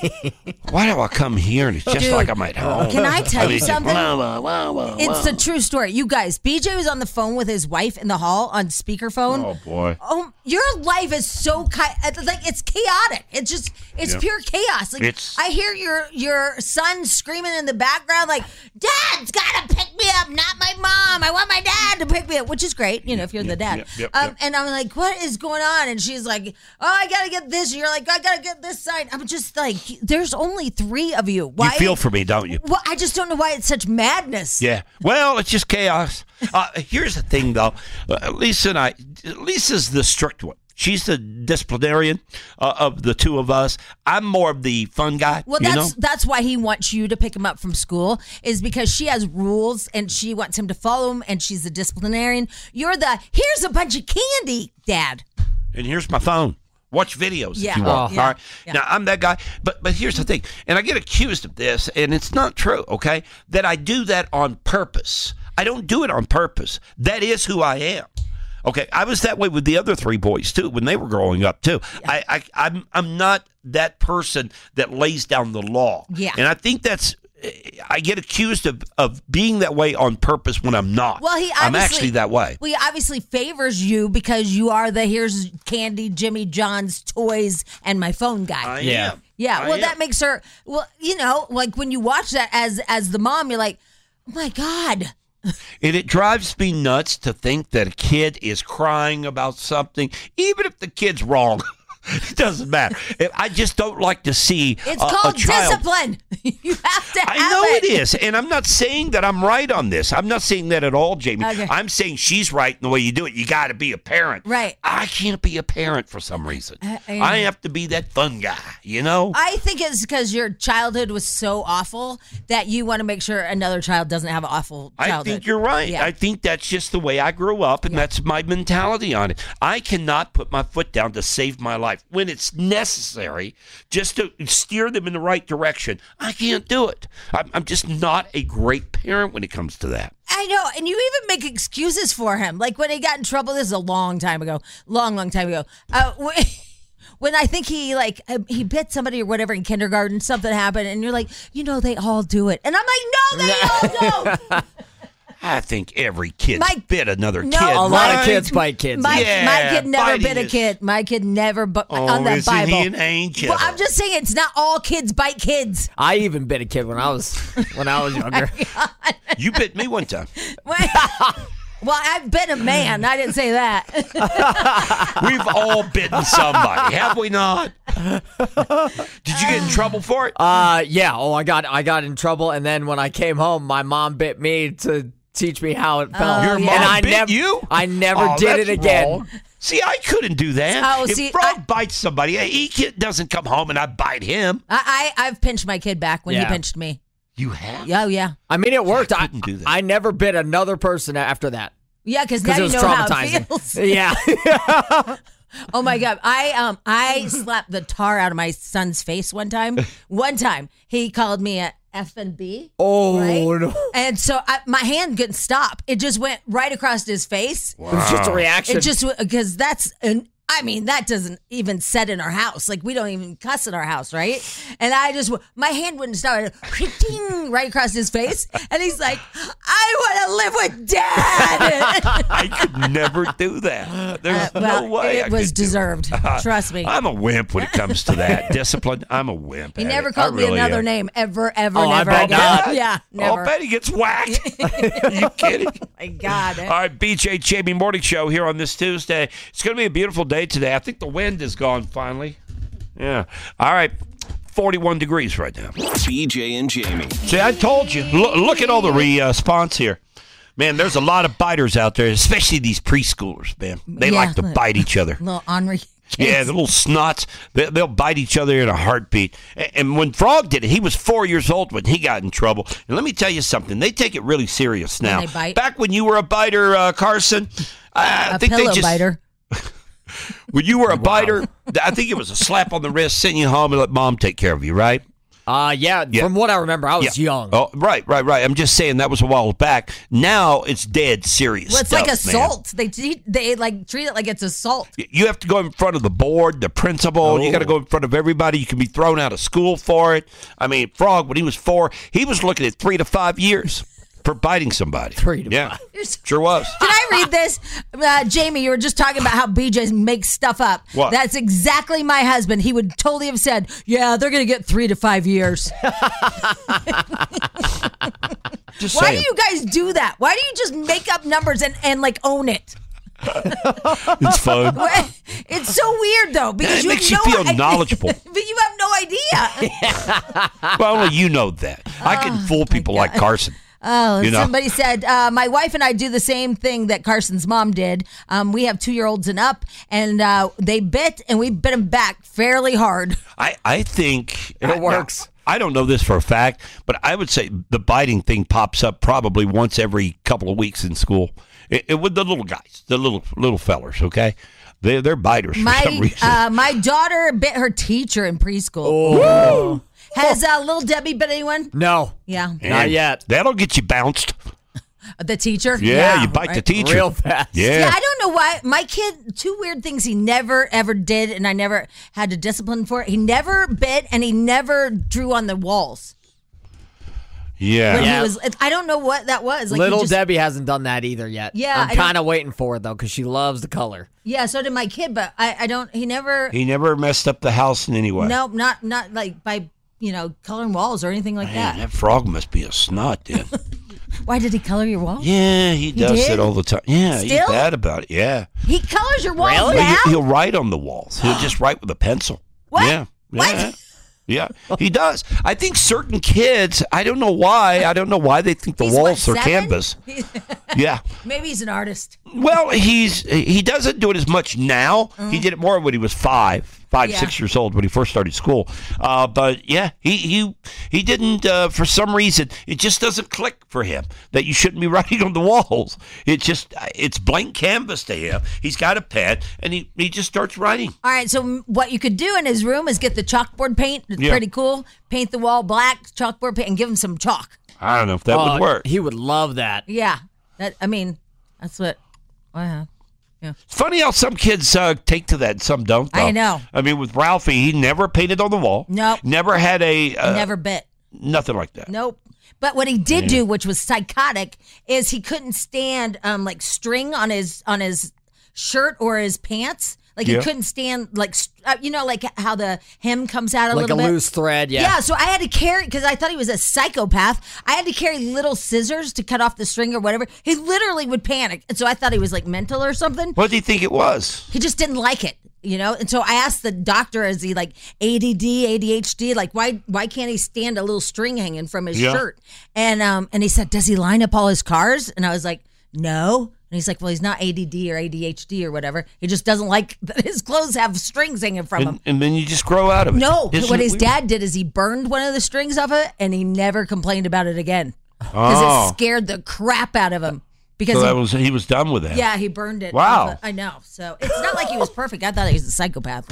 Why do I come here and it's just Dude, like I'm at home? Can I tell you mean, something? Wow, wow, wow, wow, It's wow. a true story. You guys, B J was on the phone with his wife in the hall on speakerphone. Oh, boy. Oh, your life is so chi- like it's chaotic. It's just it's Yeah. pure chaos. Like It's- I hear your your son screaming in the background, like, "Dad's gotta pick me up, not my mom. I want my dad to pick me up," which is great, you know, if you're the dad. yep, yep, um, yep. And I'm like, "What is going on?" And she's like, "Oh, I gotta get this." And you're like, "I gotta get this side." I'm just like, "There's only three of you. Why?" You feel for me, don't you? Well, I just don't know why it's such madness. Yeah. Well, it's just chaos. Uh, here's the thing, though. Uh, Lisa and I, Lisa's the strict one. She's the disciplinarian uh, of the two of us. I'm more of the fun guy. Well, you that's know? that's why he wants you to pick him up from school, is because she has rules and she wants him to follow them, and she's the disciplinarian. You're the here's a bunch of candy, Dad. And here's my phone. Watch videos Yeah. if you want. Oh. Yeah. All right. Yeah. Now I'm that guy. But but here's the thing, and I get accused of this, and it's not true. Okay, that I do that on purpose. I don't do it on purpose. That is who I am. Okay, I was that way with the other three boys too when they were growing up too. I, I I'm I'm not that person that lays down the law. Yeah. And I think that's I get accused of, of being that way on purpose when I'm not. Well, he I'm obviously- actually that way. Well, he obviously favors you because you are the here's candy, Jimmy John's toys, and my phone guy. I Yeah. am. Yeah. I Well, am. that makes her. Well, you know, like when you watch that as as the mom, you're like, oh my God. And it drives me nuts to think that a kid is crying about something, even if the kid's wrong. It doesn't matter. I just don't like to see It's a, called a child. discipline. You have to have I know it. it is, and I'm not saying that I'm right on this. I'm not saying that at all, Jamie. Okay. I'm saying she's right in the way you do it. You got to be a parent. Right. I can't be a parent for some reason. Uh, I- I have to be that fun guy, you know? I think it's because your childhood was so awful that you want to make sure another child doesn't have an awful I childhood. think you're right. Yeah. I think that's just the way I grew up, and that's my mentality on it. I cannot put my foot down to save my life. When it's necessary just to steer them in the right direction, I can't do it. I'm, I'm just not a great parent when it comes to that. I know, and you even make excuses for him. Like when he got in trouble, this is a long time ago, long, long time ago. Uh, when, when I think he like uh, he bit somebody or whatever in kindergarten, something happened, and you're like, you know, they all do it, and I'm like, no, they all don't. I think every kid My- bit another No, kid. A lot right? of kids bite kids. My, Yeah, my kid never biting bit a is- kid. My kid never, but Oh, on that isn't Bible. he an angel? Well, I'm just saying it's not all kids bite kids. I even bit a kid when I was when I was younger. You bit me one time. Well, I've been a man. I didn't say that. We've all bitten somebody, have we not? Did you get in trouble for it? Uh, yeah. Oh, I got I got in trouble, and then when I came home, my mom bit me to teach me how it felt. Your and mom I bit never, you? I never Oh, did it that's again. wrong. See, I couldn't do that. Oh, if see, Frog I- bites somebody, he kid doesn't come home and I bite him. I, I I've pinched my kid back when Yeah. he pinched me. You have? Oh yeah, I mean, it worked. I, couldn't do that. I never bit another person after that. yeah, because now Because it you was know how it traumatizing. feels. Yeah. Oh my god, I um I slapped the tar out of my son's face one time. One time he called me a F and B. Oh Right? no. And so I, my hand couldn't stop. It just went right across his face. It was just a reaction. It just because that's an. I mean, that doesn't even set in our house. Like, we don't even cuss in our house, right? And I just, my hand wouldn't stop. Ding, right across his face. And he's like, I want to live with Dad. I could never do that. There's Uh, well, no way it I was could do deserved. it. Trust me. I'm a wimp when it comes to that. Discipline, I'm a wimp. He at never it. called I me really another am. name ever, ever, Oh, I never bet again. not. Yeah, never. I'll bet he gets whacked. Are you kidding? My God. All right, B J Jamie Morning Show here on this Tuesday. It's going to be a beautiful day today. I think the wind is gone finally. Yeah. All right. forty-one degrees right now. B J and Jamie. See, I told you. Look, look at all the response here. Man, there's a lot of biters out there, especially these preschoolers, man. They Yeah. like to bite each other. Little Henri. Yeah, the little snots. They, they'll bite each other in a heartbeat. And, and when Frog did it, he was four years old when he got in trouble. And let me tell you something. They take it really serious When now. they bite? Back when you were a biter, uh, Carson, I A think they pillow just... biter. When you were a biter, I think it was a slap on the wrist, send you home, and let mom take care of you, right? Uh, yeah, Yeah. From what I remember, I was Yeah. young. Oh, right, right, right. I'm just saying that was a while back. Now it's dead serious. Well, it's stuff, like man. assault. They te- they like treat it like it's assault. You have to go in front of the board, the principal. Oh. You got to go in front of everybody. You can be thrown out of school for it. I mean, Frog, when he was four, he was looking at three to five years for biting somebody. Three to yeah, five. sure was. Can I read this? Uh, Jamie, you were just talking about how B J makes stuff up. What? That's exactly my husband. He would totally have said, yeah, they're going to get three to five years. Just Why saying. do you guys do that? Why do you just make up numbers and, and like own it? It's fun. It's so weird though because It you makes have you no feel idea- knowledgeable. but you have no idea. Well, only you know that. I can fool people like Carson. Oh, You know? somebody said, uh, my wife and I do the same thing that Carson's mom did. Um, we have two-year-olds and up, and uh, they bit, and we bit them back fairly hard. I, I think It works. I don't know this for a fact, but I would say the biting thing pops up probably once every couple of weeks in school. It, it, with the little guys, the little little fellers, okay? They, they're biters for some My reason. uh, my daughter bit her teacher in preschool. Oh. Has uh, little Debbie bit anyone? No, Yeah. not yet. That'll get you bounced. The teacher? Yeah, you bite right. the teacher. Real fast. Yeah. Yeah, I don't know why. My kid, two weird things he never ever did, and I never had to discipline for it. He never bit, and he never drew on the walls. Yeah. When Yeah. he was, I don't know what that was. Like he Little just- Debbie hasn't done that either yet. Yeah, I I'm don't- kind of waiting for it though because she loves the color. Yeah, so did my kid, but I, I don't. He never. He never messed up the house in any way. Nope, not not like by you know coloring walls or anything like Man, that. that frog must be a snot, then. Why did he color your walls? Yeah, he does did? it all the time. Yeah, he's Still? bad about it. Yeah. He colors your walls Well, now. he, he'll write on the walls. He'll just write with a pencil. What? Yeah. What? Yeah. Yeah, he does. I think certain kids, I don't know why, I don't know why they think the He's walls what, are seven? canvas. Yeah. Maybe he's an artist. Well, he's he doesn't do it as much now. He did it more when he was five, five, Yeah. six years old when he first started school. Uh, but yeah, he he he didn't. Uh, for some reason, it just doesn't click for him that you shouldn't be writing on the walls. It just it's blank canvas to him. He's got a pen and he he just starts writing. All right, so m- what you could do in his room is get the chalkboard paint. It's Yeah. pretty cool. Paint the wall black, chalkboard paint, and give him some chalk. I don't know if that Oh, would work. He would love that. Yeah, that I mean, that's what. Wow. Yeah. It's funny how some kids uh, take to that and some don't. Though. I know. I mean, with Ralphie, he never painted on the wall. Nope. Never had a. Uh, Never bit. nothing like that. Nope. But what he did Yeah. do, which was psychotic, is he couldn't stand um, like string on his on his shirt or his pants. Like Yeah. he couldn't stand like st- uh, you know like how the hem comes out a Like little a bit. loose thread, yeah. Yeah. So I had to carry because I thought he was a psychopath. I had to carry little scissors to cut off the string or whatever. He literally would panic, and so I thought he was like mental or something. What do you think it was? He just didn't like it, you know. And so I asked the doctor, "Is he like A D D, A D H D? Like why why can't he stand a little string hanging from his Yeah. shirt?" And um and he said, "Does he line up all his cars?" And I was like, "No." And he's like, "Well, he's not A D D or A D H D or whatever. He just doesn't like that his clothes have strings hanging from And, him." and then you just grow out of it. No, Isn't what it his weird? dad did is he burned one of the strings of it, and he never complained about it again because Oh. it scared the crap out of him. Because So he- that was he was done with that. yeah, he burned it. Wow. off of- I know. So it's not like he was perfect. I thought he was a psychopath.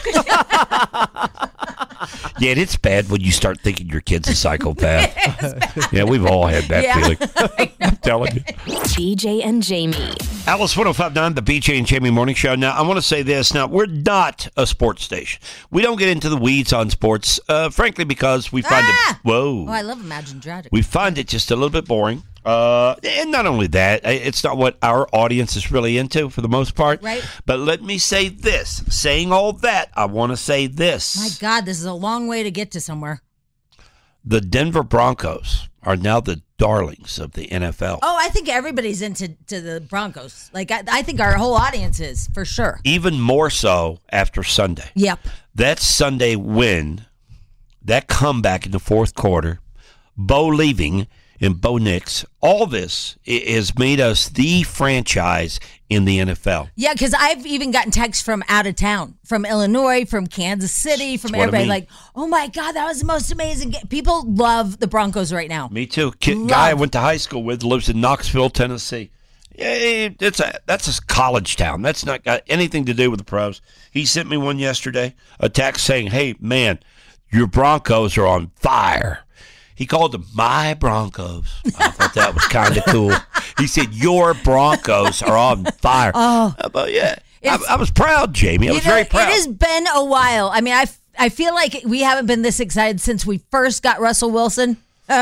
Yeah, and it's bad when you start thinking your kid's a psychopath. Yeah, we've all had that Yeah. feeling. I'm telling you. B J and Jamie. Alice one oh five point nine, the B J and Jamie Morning Show. Now, I want to say this. Now, we're not a sports station. We don't get into the weeds on sports, uh, frankly, because we find Ah! it, whoa, Oh, I love Imagine Dragons. we find it just a little bit boring. Uh, and not only that, it's not what our audience is really into for the most part. Right. But let me say this. Saying all that, I want to say this. My God, this is a long way to get to somewhere. The Denver Broncos are now the darlings of the N F L. Oh, I think everybody's into to the Broncos. Like I, I think our whole audience is for sure. Even more so after Sunday. Yep. That Sunday win, that comeback in the fourth quarter, Bo leaving and Bo Nix, all this i- has made us the franchise in the N F L. Yeah, because I've even gotten texts from out of town, from Illinois, from Kansas City, from That's what I everybody. mean. Like, oh my God, that was the most amazing game. People love the Broncos right now. Me too. Kid, Love. guy I went to high school with lives in Knoxville, Tennessee. Yeah, it's a that's a college town. That's not got anything to do with the pros. He sent me one yesterday, a text saying, "Hey man, your Broncos are on fire." He called them my Broncos. I thought that was kind of cool. He said, "Your Broncos are on fire." Oh, but yeah, I, It's- I was proud, Jamie. I You was know, very proud. It has been a while. I mean, I, f- I feel like we haven't been this excited since we first got Russell Wilson.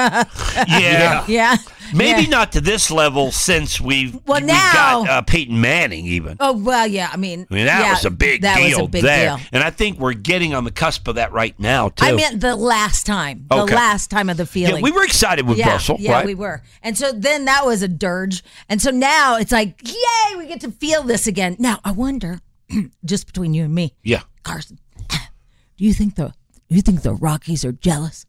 Yeah. Yeah. Maybe Yeah. not to this level since we've, Well, we've now- got uh, Peyton Manning even. Oh, well, yeah. I mean, I mean, that yeah, was a big that deal was a big there. deal. And I think we're getting on the cusp of that right now, too. I meant the last time. The Okay. last time of the feeling. Yeah, we were excited with yeah, Russell, Yeah, right? we were. And so then that was a dirge. And so now it's like, yay, we get to feel this again. Now, I wonder, just between you and me, Yeah. Carson, do you think the do you think the Rockies are jealous?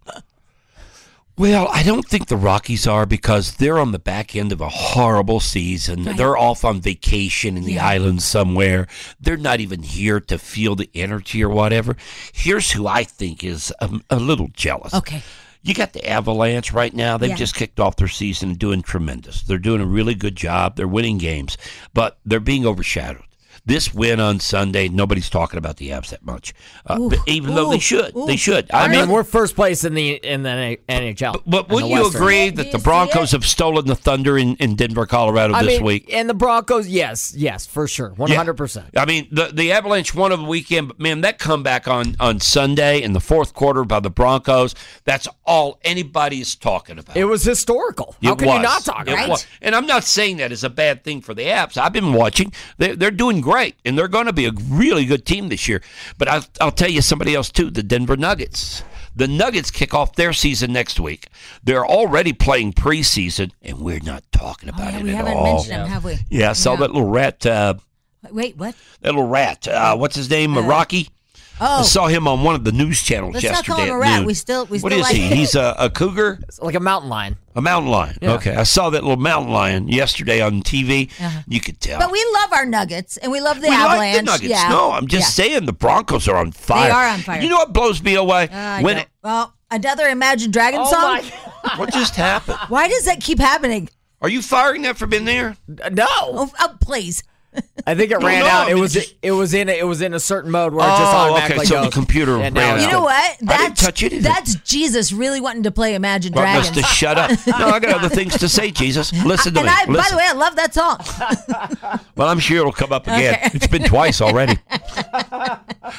Well, I don't think the Rockies are because they're on the back end of a horrible season. Right. They're off on vacation in the Yeah. islands somewhere. They're not even here to feel the energy or whatever. Here's who I think is a, a little jealous. Okay. You got the Avalanche right now. They've Yeah. just kicked off their season and doing tremendous. They're doing a really good job. They're winning games, but they're being overshadowed. This win on Sunday, nobody's talking about the Avs that much, uh, Ooh, but even though they ooh, should. ooh. They should. I mean, not- we're first place in the in the N H L. But in wouldn't the you Western. agree that the Broncos have stolen the thunder in, in Denver, Colorado I this mean, week? and the Broncos, yes, yes, for sure, one hundred percent. I mean, the the Avalanche won over the weekend, but man, that comeback on, on Sunday in the fourth quarter by the Broncos, that's all anybody is talking about. It was historical. How It can was. you not talk It about was. it? And I'm not saying that is a bad thing for the Avs. I've been watching. They're, they're doing great, and they're going to be a really good team this year. But I'll, I'll tell you somebody else, too, the Denver Nuggets. The Nuggets kick off their season next week. They're already playing preseason, and we're not talking about Oh, yeah, it we at haven't all. mentioned them, have we? Yeah, I saw No. that little rat. Uh, Wait, what? that little rat. Uh, what's his name? Rocky. Oh. I saw him on one of the news channels Let's not yesterday. call him at a rat. noon. We still- we What still is like he? him. He's a, a cougar. It's like a mountain lion. A mountain lion. Yeah. Okay, I saw that little mountain lion yesterday on T V. Uh-huh. You could tell. But we love our Nuggets and we love the we Avalanche. like the Nuggets. Yeah. No, I'm just Yeah. saying the Broncos are on fire. They are on fire. You know what blows me away? Uh, I when don't- well, another Imagine Dragons Oh song? my what just happened? Why does that keep happening? Are you firing that from in there? No, Oh, oh please. I think it No, ran no, out. I It mean, was just- it was in a, it was in a certain mode where it just Oh, automatically okay, so goes. the computer And now ran it's out. You know done. what? I didn't That's touch anything. that's Jesus really wanting to play Imagine Well, Dragons. must have shut up. No, I got other things to say, Jesus. Listen to and me. I, by Listen. the way, I love that song. Well, I'm sure it'll come up again. Okay. It's been twice already.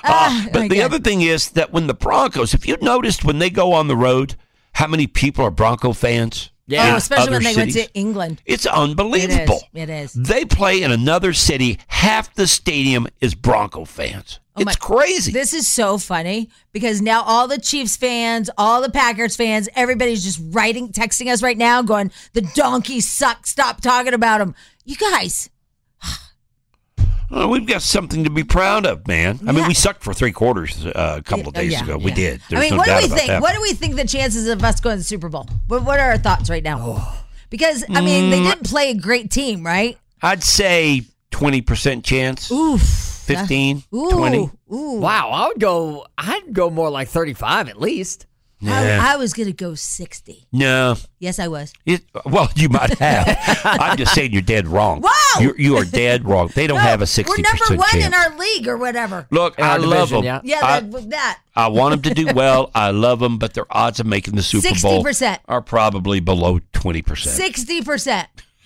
Uh, but the other thing is that when the Broncos, if you noticed when they go on the road, how many people are Bronco fans? Yeah, oh, especially when they cities? went to England. It's unbelievable. It is. It is. They play in another city. Half the stadium is Bronco fans. Oh it's my, crazy. This is so funny because now all the Chiefs fans, all the Packers fans, everybody's just writing, texting us right now going, the donkeys suck. Stop talking about them. You guys. Well, we've got something to be proud of, man. I Yeah. mean, we sucked for three quarters uh, a couple of days Yeah, ago. yeah. We did. There's I mean, no what do doubt we about think? that. What do we think the chances of us going to the Super Bowl? What, what are our thoughts right now? Because, I mean, they Mm. didn't play a great team, right? I'd say twenty percent chance. Oof. fifteen, Ooh. twenty. Ooh. Wow, I would go. I'd go more like thirty-five at least. Yeah. I, I was going to go sixty. No. Yes, I was. It, well, you might have. I'm just saying you're dead wrong. Wow. You're, you are dead wrong. They don't No, have a sixty percent We're number one chance. in our league or whatever. Look, In I our love division, them. yeah. Yeah, I, that, that. I want them to do well. I love them, but their odds of making the Super Bowl sixty percent. are probably below twenty percent. sixty percent.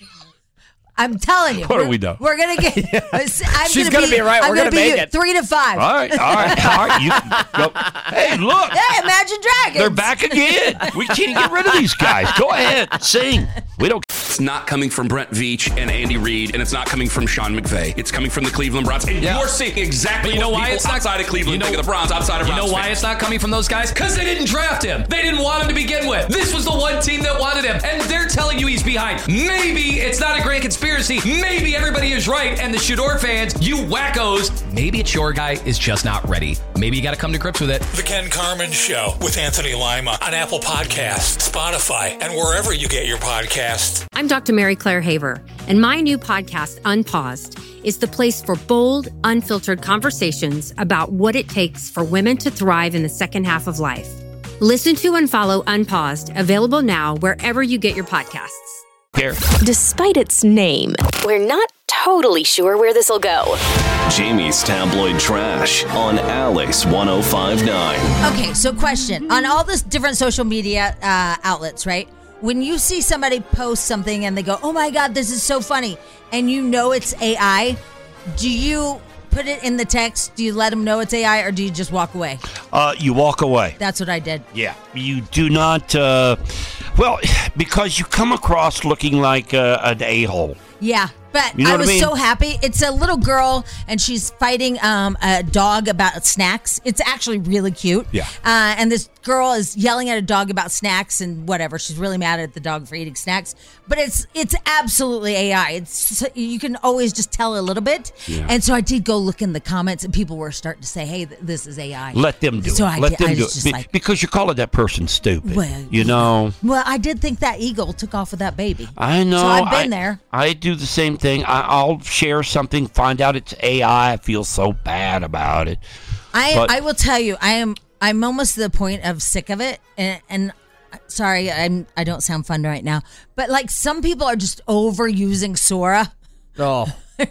I'm telling you. What do we're- we know? We're going to get. I'm She's gonna gonna be right. I'm We're gonna gonna be make you. it. Three to five. All right, all right, all right. You, go. Hey, look. Hey, Imagine Dragons. They're back again. We can't get rid of these guys. Go ahead, sing. We don't. It's not coming from Brent Veach and Andy Reid, and it's not coming from Sean McVay. It's coming from the Cleveland Browns. And Yeah. you're seeing exactly But you know what why people it's not- outside of Cleveland you know- think of the Browns, outside of You Browns know why fans. it's not coming from those guys? Because they didn't draft him. They didn't want him to begin with. This was the one team that wanted him, and they're telling you he's behind. Maybe it's not a grand conspiracy. Maybe everybody is right, and the Shador fans, you wackos, maybe it's your guy is just not ready. Maybe you got to come to grips with it. The Ken Carmen Show with Anthony Lima on Apple Podcasts, Spotify, and wherever you get your podcasts. I'm Doctor Mary Claire Haver, and my new podcast, Unpaused, is the place for bold, unfiltered conversations about what it takes for women to thrive in the second half of life. Listen to and follow Unpaused, available now wherever you get your podcasts. Here. Despite its name, we're not totally sure where this will go. Jamie's tabloid trash on Alex ten fifty-nine. Okay, so question. On all the different social media uh, outlets, right? When you see somebody post something and they go, oh my God, this is so funny, and you know it's A I, do you put it in the text? Do you let them know it's A I, or do you just walk away? Uh, you walk away. That's what I did. Yeah. You do not, uh, well, because you come across looking like uh, an a-hole. Yeah, but You know I what I was mean? so happy. It's a little girl, and she's fighting um, a dog about snacks. It's actually really cute. Yeah. Uh, and this girl is yelling at a dog about snacks and whatever. She's really mad at the dog for eating snacks. But it's it's absolutely A I. It's you can always just tell a little bit. Yeah. And so I did go look in the comments, and people were starting to say, "Hey, th- this is A I." Let them do so it. I Let did- them I do was it. just Be- like, because you're calling that person stupid. Well, you know. well, I did think that eagle took off with that baby. I know. So I've been I, there. I do the same thing. I, I'll share something, find out it's A I. I feel so bad about it. I But- I will tell you, I am I'm almost to the point of sick of it, and and sorry, I'm I don't sound fun right now, but like some people are just overusing Sora. Oh,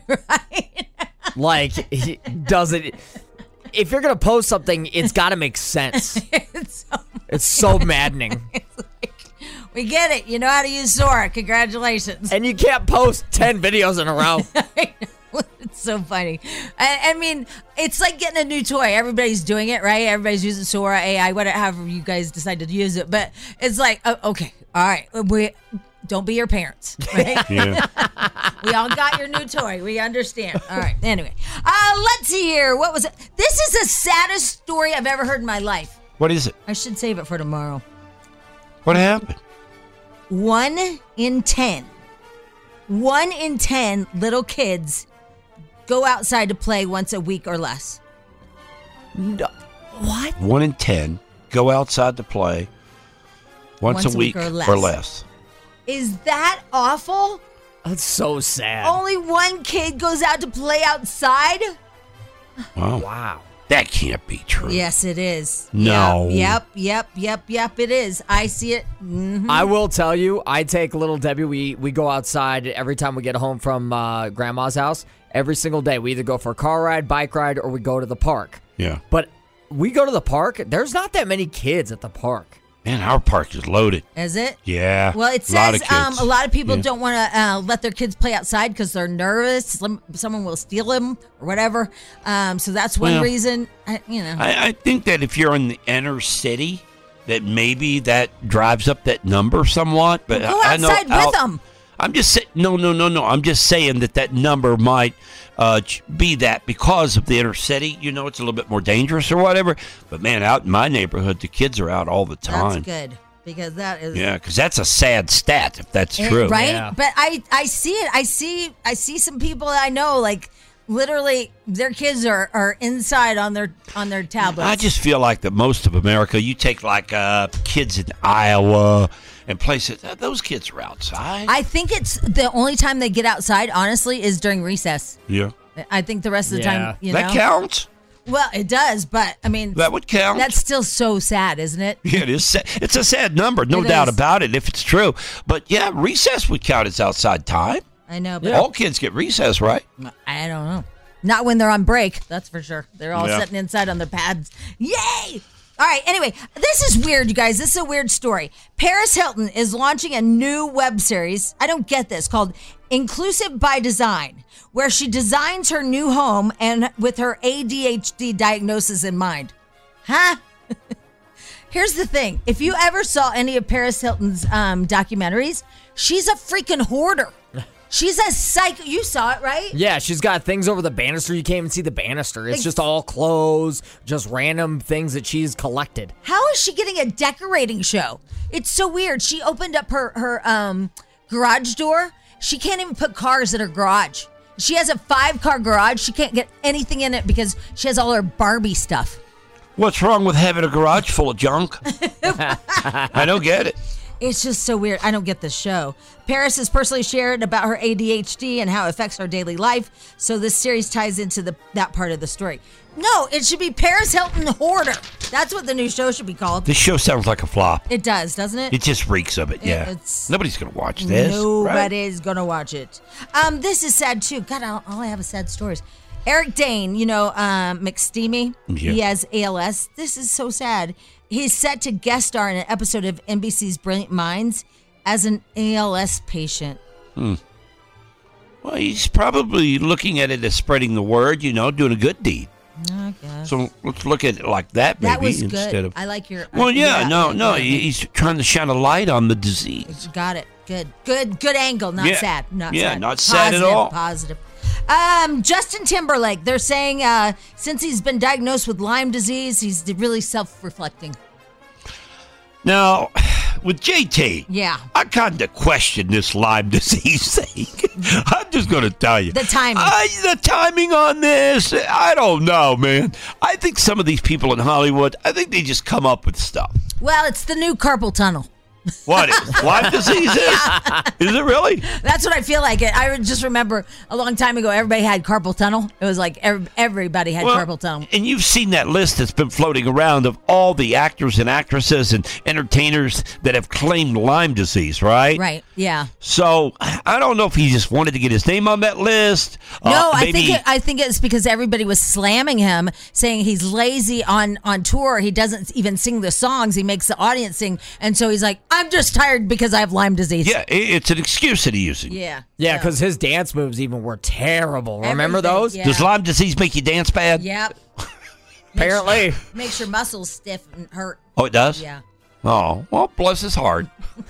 like he doesn't. If you're gonna post something, it's got to make sense. it's, so, It's so maddening. we get it. You know how to use Sora. Congratulations. And you can't post ten videos in a row. It's so funny. I, I mean, it's like getting a new toy. Everybody's doing it, right? Everybody's using Sora, A I, whatever, however you guys decided to use it. But it's like, oh, okay, all right, we don't be your parents, right? Yeah. We all got your new toy. We understand. All right. Anyway, uh, let's see here. What was it? This is the saddest story I've ever heard in my life. What is it? I should save it for tomorrow. What happened? One in ten. One in ten little kids go outside to play once a week or less. No. What? One in ten go outside to play once, Once a week, or, less. or less. Is that awful? That's so sad. Only one kid goes out to play outside? Wow. Wow. That can't be true. Yes, it is. No. Yep, yep, yep, yep, it is. I see it. Mm-hmm. I will tell you, I take little Debbie. We we go outside every time we get home from uh, Grandma's house. Every single day, we either go for a car ride, bike ride, or we go to the park. Yeah. But we go to the park. There's not that many kids at the park. Man, our park is loaded. Is it? Yeah. Well, it a lot says of um, kids. a lot of people Yeah. don't want to uh, let their kids play outside because they're nervous. Some, someone will steal them or whatever. Um, so that's one Well, reason. I, you know. I, I think that if you're in the inner city, that maybe that drives up that number somewhat. But Go I, I know outside with out- them. I'm just saying, no, no, no, no. I'm just saying that that number might uh, ch- be that because of the inner city. You know, it's a little bit more dangerous or whatever. But man, out in my neighborhood, the kids are out all the time. That's good because that is Yeah, because that's a sad stat if that's Eh, true. right? But I I see it. I see I see some people that I know like literally their kids are, are inside on their on their tablets. I just feel like that most of America, you take like uh, kids in Iowa and places, uh, those kids are outside. I think it's the only time they get outside, honestly, is during recess. Yeah. I think the rest of the Yeah. time, you That know. counts. Well, it does, but I mean, That would count. That's still so sad, isn't it? Yeah, it is. Sad. It's a sad number, no It doubt is. about it, if it's true. But yeah, recess would count as outside time. I know, but All kids get recess, right? I don't know. Not when they're on break, that's for sure. They're all Yeah. sitting inside on their pads. Yay! All right, anyway, this is weird, you guys. This is a weird story. Paris Hilton is launching a new web series. I don't get this, called Inclusive by Design, where she designs her new home and with her A D H D diagnosis in mind. Huh? Here's the thing. If you ever saw any of Paris Hilton's um, documentaries, she's a freaking hoarder. She's a psycho. You saw it, right? Yeah, she's got things over the banister. You can't even see the banister. It's Ex- just all clothes, just random things that she's collected. How is she getting a decorating show? It's so weird. She opened up her her um, garage door. She can't even put cars in her garage. She has a five car garage. She can't get anything in it because she has all her Barbie stuff. What's wrong with having a garage full of junk? I don't get it. It's just so weird. I don't get this show. Paris has personally shared about her A D H D and how it affects her daily life. So this series ties into the that part of the story. No, it should be Paris Hilton Hoarder. That's what the new show should be called. This show sounds like a flop. It does, doesn't it? It just reeks of it, It- yeah. it's- Nobody's going to watch this. right? Nobody's gonna watch it. Um, this is sad too. God, all all I have is sad stories. Eric Dane, you know, um, McSteamy, Yeah. he has A L S. This is so sad. He's set to guest star in an episode of N B C's Brilliant Minds as an A L S patient. Hmm. Well, he's probably looking at it as spreading the word, you know, doing a good deed. I guess. So let's look at it like that, maybe, That was instead good. of. I like your. Well, uh, yeah, no, yeah, no, yeah. he- he's trying to shine a light on the disease. Got it. Good. Good. Good angle. Not Yeah. sad. Not Yeah, sad. not sad at Positive, all. Positive. Um, Justin Timberlake. They're saying uh, since he's been diagnosed with Lyme disease, he's really self-reflecting. Now, with J T, Yeah. I kind of question this Lyme disease thing. I'm just going to tell you. The timing. I, the timing on this, I don't know, man. I think some of these people in Hollywood, I think they just come up with stuff. Well, it's the new carpal tunnel. What is Lyme disease is? Is it really? That's what I feel like. It. I just remember a long time ago, everybody had carpal tunnel. It was like every, everybody had Well, carpal tunnel. And you've seen that list that's been floating around of all the actors and actresses and entertainers that have claimed Lyme disease, right? Right. Yeah. So I don't know if he just wanted to get his name on that list. No, Uh, I maybe- think it, I think it's because everybody was slamming him, saying he's lazy on on tour. He doesn't even sing the songs. He makes the audience sing, and so he's like, "I'm just tired because I have Lyme disease." Yeah, it- it's an excuse that he's using. Yeah. Yeah, because his dance moves even were terrible. Remember Everything, those? yeah. Does Lyme disease make you dance bad? Yep. Apparently. Makes your muscles stiff and hurt. Oh, it does? Yeah. Oh, well, bless his heart.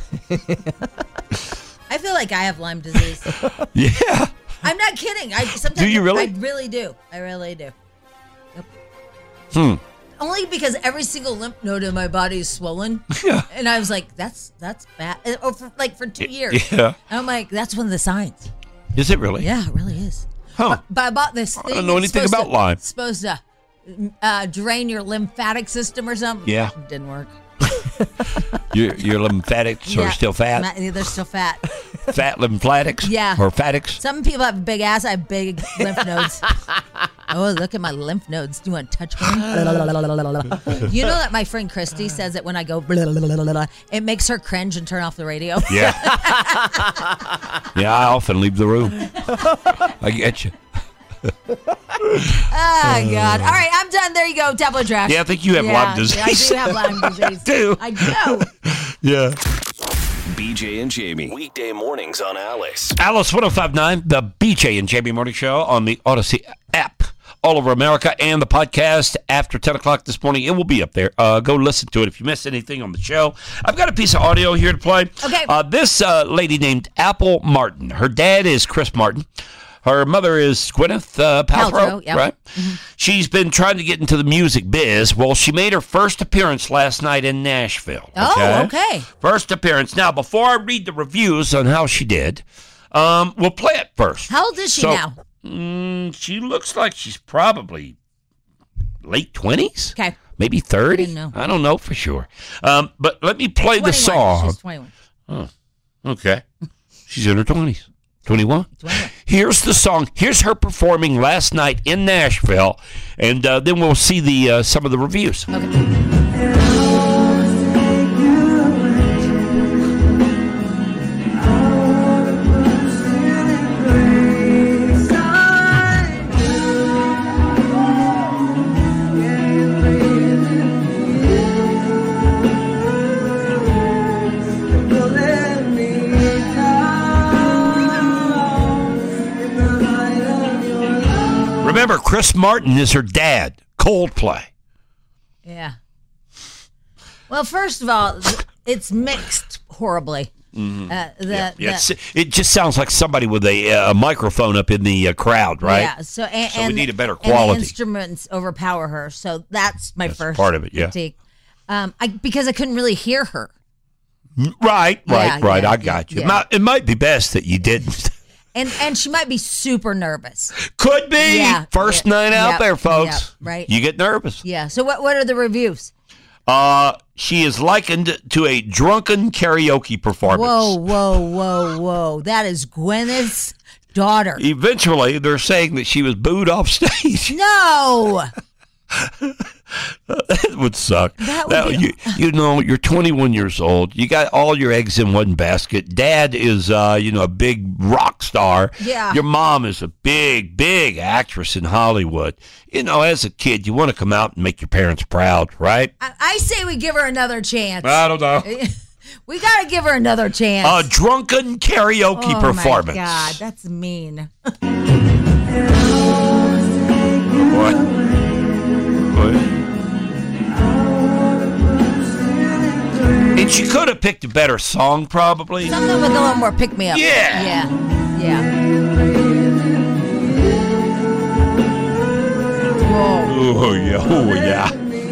I feel like I have Lyme disease. Yeah. I'm not kidding. I sometimes Do you really? I really do. I really do. Hmm. Only because every single lymph node in my body is swollen. Yeah. And I was like, that's that's bad. And- Oh, for, like for two years. Yeah. And I'm like, that's one of the signs. Is it really? Yeah, it really is. Huh. But I bought this thing. I don't know that's anything supposed about to- Lyme. It's supposed to uh, drain your lymphatic system or something. Yeah. It didn't work. Your, your lymphatics Yeah. are still fat? Ma- They're still fat. Fat lymphatics? Yeah. Or fattics? Some people have a big ass. I have big lymph nodes. Oh, look at my lymph nodes. Do you want to touch one? You know that my friend Christy says that when I go, it makes her cringe and turn off the radio. Yeah. Yeah, I often leave the room. I get you. Oh, God. All right, I'm done. There you go. Tablet trash. Yeah, I think you have yeah, Lyme disease. Yeah, I do have Lyme disease. I do. I do. Yeah. B J and Jamie. Weekday mornings on Alice. Alice one oh five point nine, the B J and Jamie Morning Show on the Odyssey app. All over America, and the podcast after ten o'clock this morning. It will be up there. Uh, go listen to it if you missed anything on the show. I've got a piece of audio here to play. Okay. Uh, this uh, lady named Apple Martin. Her dad is Chris Martin. Her mother is Gwyneth uh, Paltrow, Paltrow, yep. right? Mm-hmm. She's been trying to get into the music biz. Well, she made her first appearance last night in Nashville. Oh, okay. First appearance. Now, before I read the reviews on how she did, um, we'll play it first. How old is she So, now? Mm, she looks like she's probably late twenties. Okay. Maybe thirty. I didn't know. I don't know for sure. Um, but let me play the twenty-one. song. She's twenty-one. Oh, okay. She's in her twenties. twenty-one. twenty-one. Here's the song. Here's her performing last night in Nashville, and uh, then we'll see the uh, some of the reviews. Okay. Remember, Chris Martin is her dad. Coldplay. Yeah. Well, first of all, it's mixed horribly. Mm-hmm. Uh, the, yeah, yeah. the- It just sounds like somebody with a, uh, a microphone up in the uh, crowd, right? Yeah. So, and, So we and- need a better and the quality. instruments overpower her. So that's my That's first part of it, yeah. critique. Um, I, because I couldn't really hear her. Right, right, Yeah, right. yeah, I got you. yeah. It, might, it might be best that you didn't. And and she might be super nervous. Could be. Yeah, First yeah, night out yep, there, folks. yep, right. You get nervous. Yeah. So what what are the reviews? Uh, she is likened to a drunken karaoke performance. Whoa, whoa, whoa, whoa. That is Gwyneth's daughter. Eventually, they're saying that she was booed off stage. No. That would suck. That would Now, be- you, you know, you're twenty-one years old. You got all your eggs in one basket. Dad is, uh, you know, a big rock star. Yeah. Your mom is a big, big actress in Hollywood. You know, as a kid, you want to come out and make your parents proud, right? I, I say we give her another chance. I don't know. We got to give her another chance. A drunken karaoke oh performance. my God, that's mean. What? What? And she could have picked a better song, probably. Something with a little more pick me up. Yeah. Yeah. Yeah. Whoa. Oh, yeah. Oh, yeah.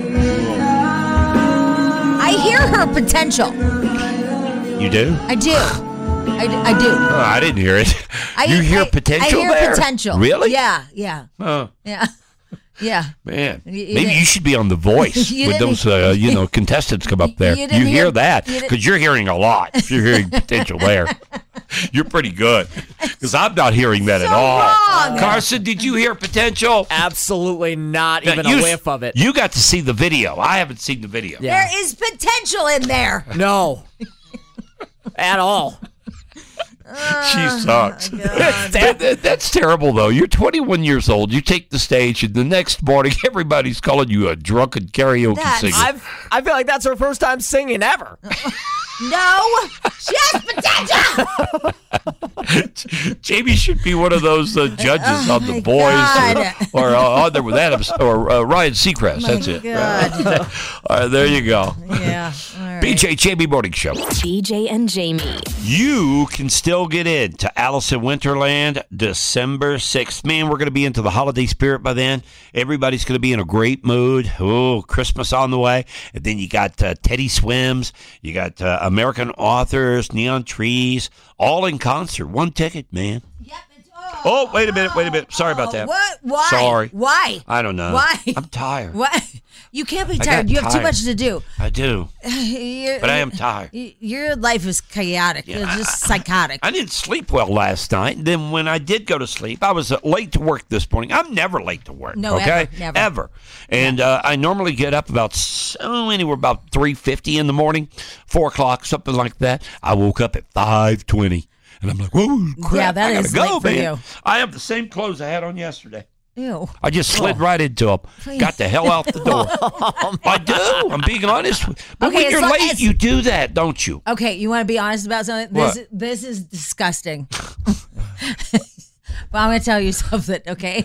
I hear her potential. You do? I do. I, d- I do. Oh, I didn't hear it. I, you hear I, potential I hear there? potential. Really? Yeah. Yeah. Oh, Yeah. Yeah. man. You- you Maybe didn't- you should be on The Voice You with didn't- those, uh, you know, contestants come up there. You You, didn't hear, hear- that you didn't- because you're hearing a lot. If you're hearing potential there, you're pretty good. Because I'm not hearing that at So all. wrong. Carson, did you hear potential? Absolutely not Now, even you a s- whiff of it. You got to see the video. I haven't seen the video. Yeah. There is potential in there. No. At all. She sucks. That- that- that's terrible, though. You're twenty-one years old. You take the stage, and the next morning, everybody's calling you a drunken karaoke That's- singer. I've, I feel like that's her first time singing ever. No. She has potential. Jamie should be one of those uh, judges Oh, on The my Voice God. or, or uh, on there with Adams or uh, Ryan Seacrest. My That's it. God. All right, there you go. Yeah. All right. B J Jamie Morning Show. B J and Jamie. You can still get in to Alice in Winterland December sixth. Man, we're going to be into the holiday spirit by then. Everybody's going to be in a great mood. Oh, Christmas on the way. And then you got uh, Teddy Swims. You got uh, American Authors, Neon Trees, all in concert. One ticket, man. Yep, it's, oh, Oh, wait a minute, wait a minute. Sorry about that. What? Why? Sorry. Why? I don't know. Why? I'm tired. What? You can't be got tired. You have too tired. much to do. I do. You're- But I am tired. y- Your life is chaotic. Yeah, You're I- just psychotic. I didn't sleep well last night. And then when I did go to sleep, I was uh, late to work this morning. I'm never late to work. No, okay? ever, never. Ever. And uh, I normally get up about so anywhere about three fifty in the morning, four o'clock, something like that. I woke up at five twenty. And I'm like, whoa, crap. Yeah, that I gotta is go, late for man. you. I have the same clothes I had on yesterday. Ew. I just slid Oh. right into him. Please. Got the hell out the door. I do. I'm being honest. But Okay, when as you're long late, as- you do that, don't you? Okay, you want to be honest about something? This What? this is disgusting. But I'm going to tell you something, okay?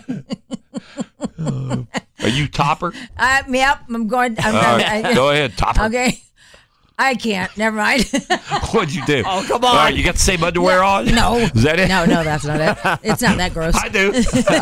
Are you Topper? Uh, yep, I'm going. I'm, All right, I- go ahead, Topper. Okay. I can't. Never mind. What'd you do? Oh, come All on. right, you got the same underwear on? No. Is that it? No, no, that's not it. It's not that gross. I do.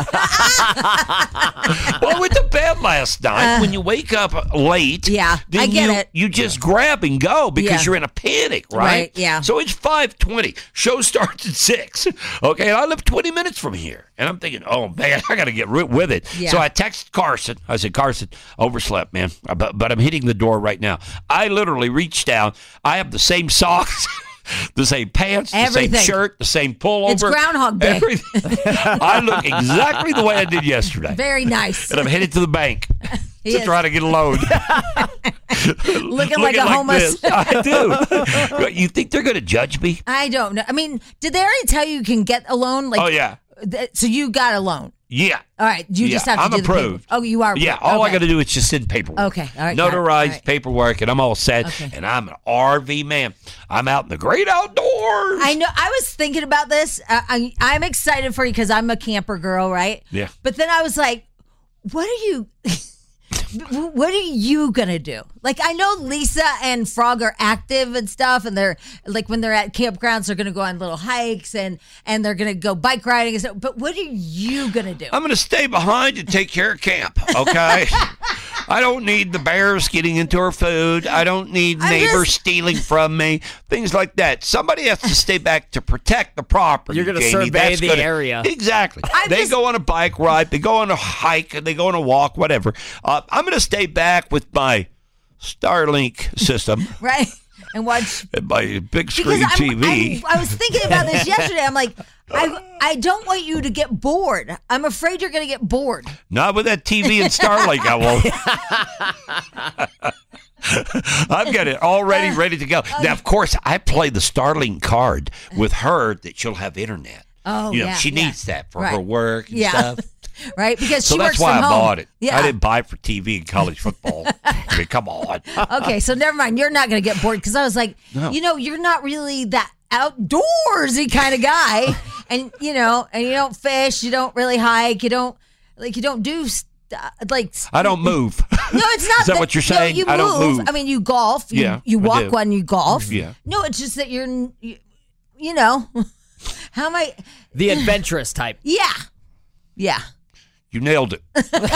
Well, with the bed last night, Uh, when you wake up late, Yeah, then I get you, it. you just grab and go because Yeah. you're in a panic, right? Right, yeah. So it's five twenty. Show starts at six. Okay, and I live twenty minutes from here. And I'm thinking, oh, man, I got to get rid with it. Yeah. So I text Carson. I said, Carson, overslept, man, but, but I'm hitting the door right now. I literally reached down. I have the same socks. The same pants, the Everything. same shirt, the same pullover. It's Groundhog Day. Everything. I look exactly the way I did yesterday. Very nice. And I'm headed to the bank He to is. try to get a loan. Looking like a homeless. this. I do. You think they're going to judge me? I don't know. I mean, did they already tell you you can get a loan? Like, Oh, yeah. th- so you got a loan. Yeah. All right. You just Yeah, have to I'm do the paperwork. approved. Oh, you are. Yeah, approved. all I Okay. got to do is just send paperwork. Okay, all right, got it, all Notarized right. paperwork, and I'm all set. Okay. And I'm an R V man. I'm out in the great outdoors. I know. I was thinking about this. Uh, I, I'm excited for you because I'm a camper girl, right? Yeah. But then I was like, what are you? What are you gonna do? Like, I know Lisa and Frog are active and stuff, and they're like when they're at campgrounds, they're gonna go on little hikes and and they're gonna go bike riding and stuff. But what are you gonna do? I'm going to stay behind and take care of camp, okay? I don't need the bears getting into our food. I don't need I'm neighbors just- stealing from me, things like that. Somebody has to stay back to protect the property. You're gonna Jamie. survey That's the gonna- area. Exactly. I'm they just- go on a bike ride, they go on a hike, and they go on a walk, whatever. Uh, I'm going to stay back with my Starlink system Right? And watch. and my big Because screen I'm, T V. I'm- I was thinking about this yesterday. I'm like, I I don't want you to get bored. I'm afraid you're gonna get bored. Not with that T V and Starlink, I won't. I've got it already ready to go. Now, of course, I play the Starlink card with her that she'll have internet. Oh, you know, yeah, she yeah. needs that for Right. her work and Yeah. stuff. Right? Because So she that's works why from I home. bought it. Yeah. I didn't buy it for T V and college football. I mean, come on. Okay, so never mind. You're not going to get bored because I was like, No. you know, you're not really that outdoorsy kind of guy, and you know, and you don't fish, you don't really hike, you don't like, you don't do st- like. I don't move. No, it's not. Is that what you're no, saying? you I don't move. I mean, you golf. You, Yeah, you I walk do. when you golf. Yeah. No, it's just that you're, you, you know, how am I? The adventurous type. Yeah, yeah. You nailed it.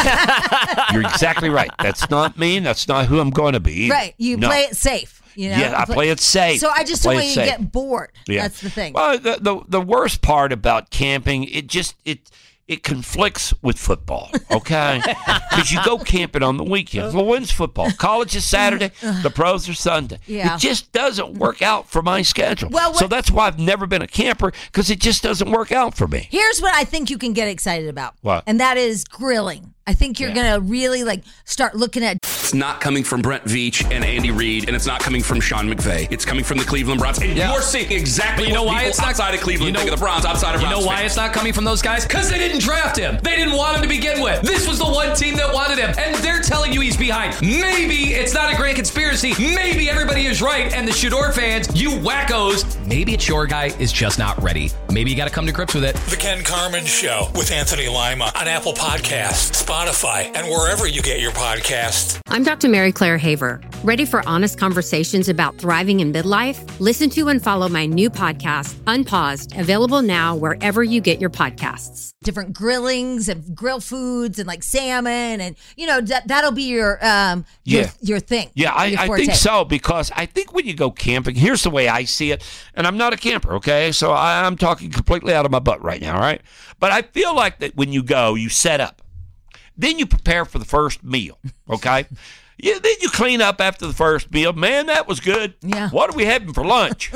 You're exactly right. That's not me. That's not who I'm going to be. Right. You No. play it safe. You know. Yeah, I You play it safe. So I just I don't play want it you to safe. get bored. Yeah. That's the thing. Well, the, the the worst part about camping, it just it it conflicts with football. Okay, because you go camping on the weekends. Well, when's football? College is Saturday. The pros are Sunday. Yeah. It just doesn't work out for my schedule. Well, so what- that's why I've never been a camper because it just doesn't work out for me. Here's what I think you can get excited about. What? And that is grilling. I think you're Yeah. gonna really like start looking at. It's not coming from Brent Veach and Andy Reid, and it's not coming from Sean McVay. It's coming from the Cleveland Browns. And you're seeing exactly But you know what why people it's not outside of Cleveland you know, think of the Browns outside of You Browns know why fans. it's not coming from those guys? Because they didn't draft him. They didn't want him to begin with. This was the one team that wanted him, and they're telling you he's behind. Maybe it's not a grand conspiracy. Maybe everybody is right, and the Shador fans, you wackos, maybe it's your guy is just not ready. Maybe you got to come to grips with it. The Ken Carmen Show with Anthony Lima on Apple Podcasts, Spotify, and wherever you get your podcasts. I'm Doctor Mary Claire Haver. Ready for honest conversations about thriving in midlife? Listen to and follow my new podcast, Unpaused, available now wherever you get your podcasts. different grillings and grill foods and like salmon and you know that that'll be your um your, Yeah. your thing. Yeah, I, your I forte. think so because I think when you go camping, here's the way I see it, and I'm not a camper, okay? So I, I'm talking completely out of my butt right now, all right? But I feel like that when you go, you set up. Then you prepare for the first meal, okay? Yeah, then you clean up after the first meal. Man, that was good. Yeah. What are we having for lunch?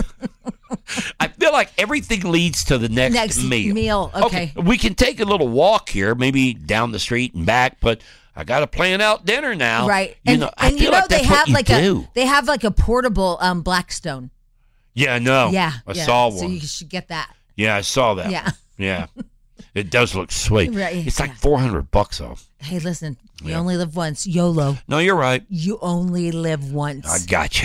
I feel like everything leads to the next, Next meal. meal, okay. We can take a little walk here, maybe down the street and back, but I got to plan out dinner now. Right. You and know, I and feel you know like they that's have what you like do. a they have like a portable um Blackstone. Yeah, I know. yeah. I yeah. saw So one. you should get that. Yeah, I saw that. Yeah. Yeah. It does look sweet. Right, It's like yeah. four hundred bucks though. Hey, listen, you Yeah. only live once. YOLO. No, you're right. You only live once. I got you.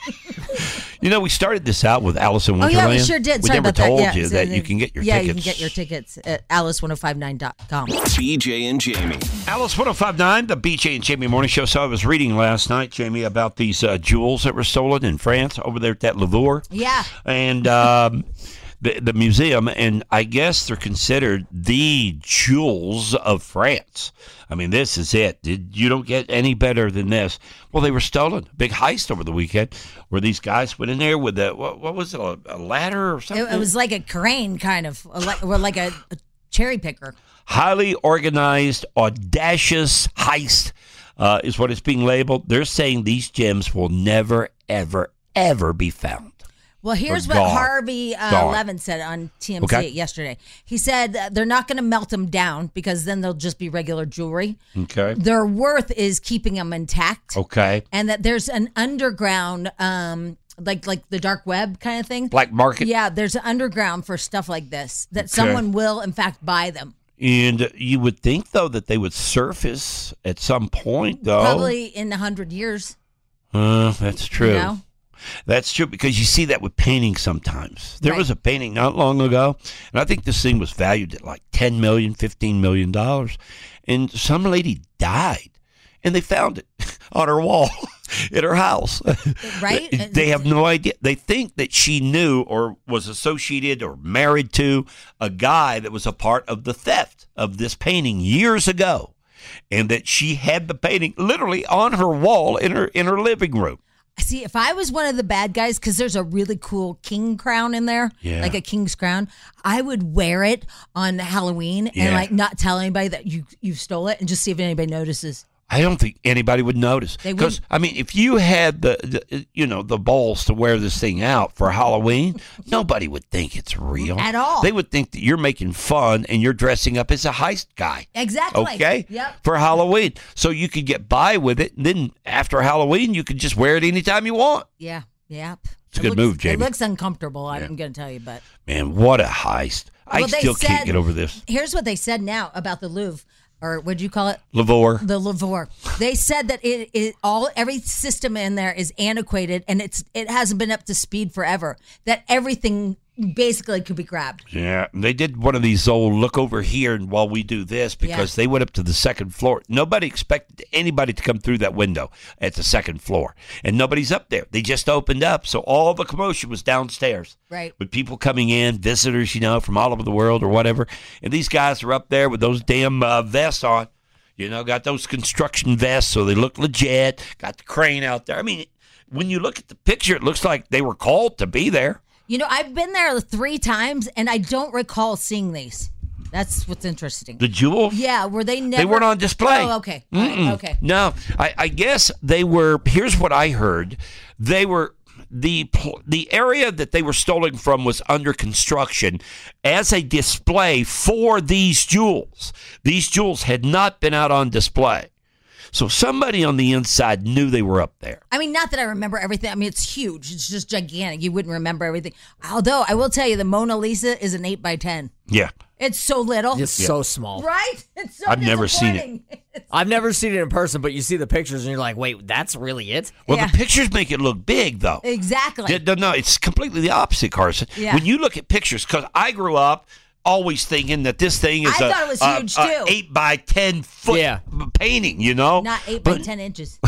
You know, we started this out with Alice in Oh, Wonderland. yeah, we sure did. We Sorry never about that. told Yeah, you so that then- you can get your yeah, tickets. you can get your tickets at alice ten fifty-nine dot com. B J and Jamie. Alice ten fifty-nine, the B J and Jamie Morning Show. So I was reading last night, Jamie, about these uh, jewels that were stolen in France over there at that Louvre. Yeah. And um, the, the museum, and I guess they're considered the jewels of France. I mean, this is it. You don't get any better than this. Well, they were stolen. Big heist over the weekend where these guys went in there with a, what, what was it, a, a ladder or something? It, it was like a crane, kind of, a, like, or like a, a cherry picker. Highly organized, audacious heist uh, is what it's being labeled. They're saying these gems will never, ever, ever be found. Well, here's They're what gone. Harvey uh, Gone. Levin said on T M Z Okay. yesterday. He said uh, they're not going to melt them down because then they'll just be regular jewelry. Okay. Their worth is keeping them intact. Okay. And that there's an underground, um, like like the dark web kind of thing. Black market? Yeah, there's an underground for stuff like this that Okay. someone will, in fact, buy them. And you would think, though, that they would surface at some point, though. Probably in a hundred years. Uh, that's true. You know? That's true because you see that with paintings sometimes. There Right. was a painting not long ago, and I think this thing was valued at like ten million dollars, fifteen million dollars. And some lady died, and they found it on her wall at her house. Right? They have no idea. They think that she knew or was associated or married to a guy that was a part of the theft of this painting years ago, and that she had the painting literally on her wall in her in her living room. See, if I was one of the bad guys, because there's a really cool king crown in there, Yeah. like a king's crown, I would wear it on Halloween and Yeah. like not tell anybody that you you stole it and just see if anybody notices. I don't think anybody would notice. They Because, I mean, if you had the, the, you know, the balls to wear this thing out for Halloween, nobody would think it's real. At all. They would think that you're making fun and you're dressing up as a heist guy. Exactly. Okay? Yep. For Halloween. So you could get by with it. And then after Halloween, you could just wear it anytime you want. Yeah. Yep. It's a It good looks- move, Jamie. It looks uncomfortable. I'm going to tell you, but Man, what a heist. I Well, they still can't said- get over this. here's what they said now about the Louvre, or what'd you call it? Lavore. The Lavore. They said that it, it all every system in there is antiquated and it's it hasn't been up to speed forever. That everything basically could be grabbed. Yeah, they did one of these old look over here and while we do this because Yeah. they went up to the second floor. Nobody expected anybody to come through that window at the second floor. And nobody's up there. They just opened up. So all the commotion was downstairs. Right. With people coming in, visitors, you know, from all over the world or whatever. And these guys are up there with those damn uh, vests on. You know, got those construction vests so they look legit. Got the crane out there. I mean, when you look at the picture, it looks like they were called to be there. You know, I've been there three times and I don't recall seeing these. That's what's interesting. The jewels? Yeah, were they never? They weren't on display. Oh, okay. All right, Mm-mm. okay. No, I, I guess they were. Here's what I heard: they were the pl- the area that they were stolen from was under construction as a display for these jewels. These jewels had not been out on display, so somebody on the inside knew they were up there. I mean, not that I remember everything. I mean, it's huge. It's just gigantic. You wouldn't remember everything. Although, I will tell you, the Mona Lisa is an eight by ten. Yeah, It's so little. It's so small. Right? It's so I've never seen it. disappointing. I've never seen it in person, but you see the pictures and you're like, wait, that's really it? Well, Yeah. the pictures make it look big, though. Exactly. Yeah, No, no, it's completely the opposite, Carson. Yeah. When you look at pictures, because I grew up always thinking that this thing is I a, thought it was a- huge, a too. eight by ten foot Yeah. painting, you know? Not eight by ten inches.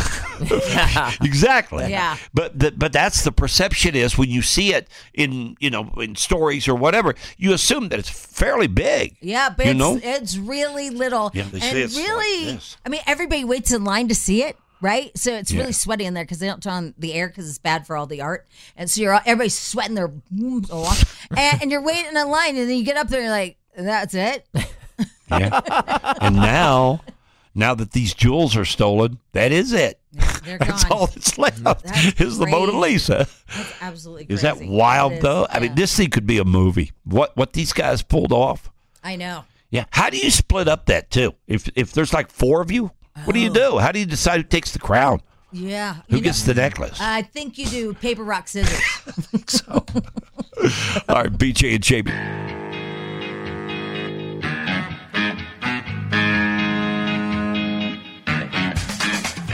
Exactly. Yeah. But the, but that's the perception is when you see it in you know in stories or whatever, you assume that it's fairly big. Yeah, but you it's, know? it's really little. Yeah, they say and it's like really, this. I mean, everybody waits in line to see it, right? So it's Yeah. really sweaty in there because they don't turn on the air because it's bad for all the art. And so you're all, everybody's sweating their mm, off, and, and you're waiting in line, and then you get up there and you're like, that's it. Yeah. And now, now that these jewels are stolen, that is it. They're That's gone. all that's left That's is the Mona crazy. Lisa. That's absolutely Is crazy. that wild It is, though? I mean, yeah. this thing could be a movie. What what these guys pulled off? I know. Yeah. How do you split up that too? If if there's like four of you, what do you do? How do you decide who takes the crown? Yeah. Who You gets know, the necklace? I think you do paper, rock, scissors. All right, B J and Jamie.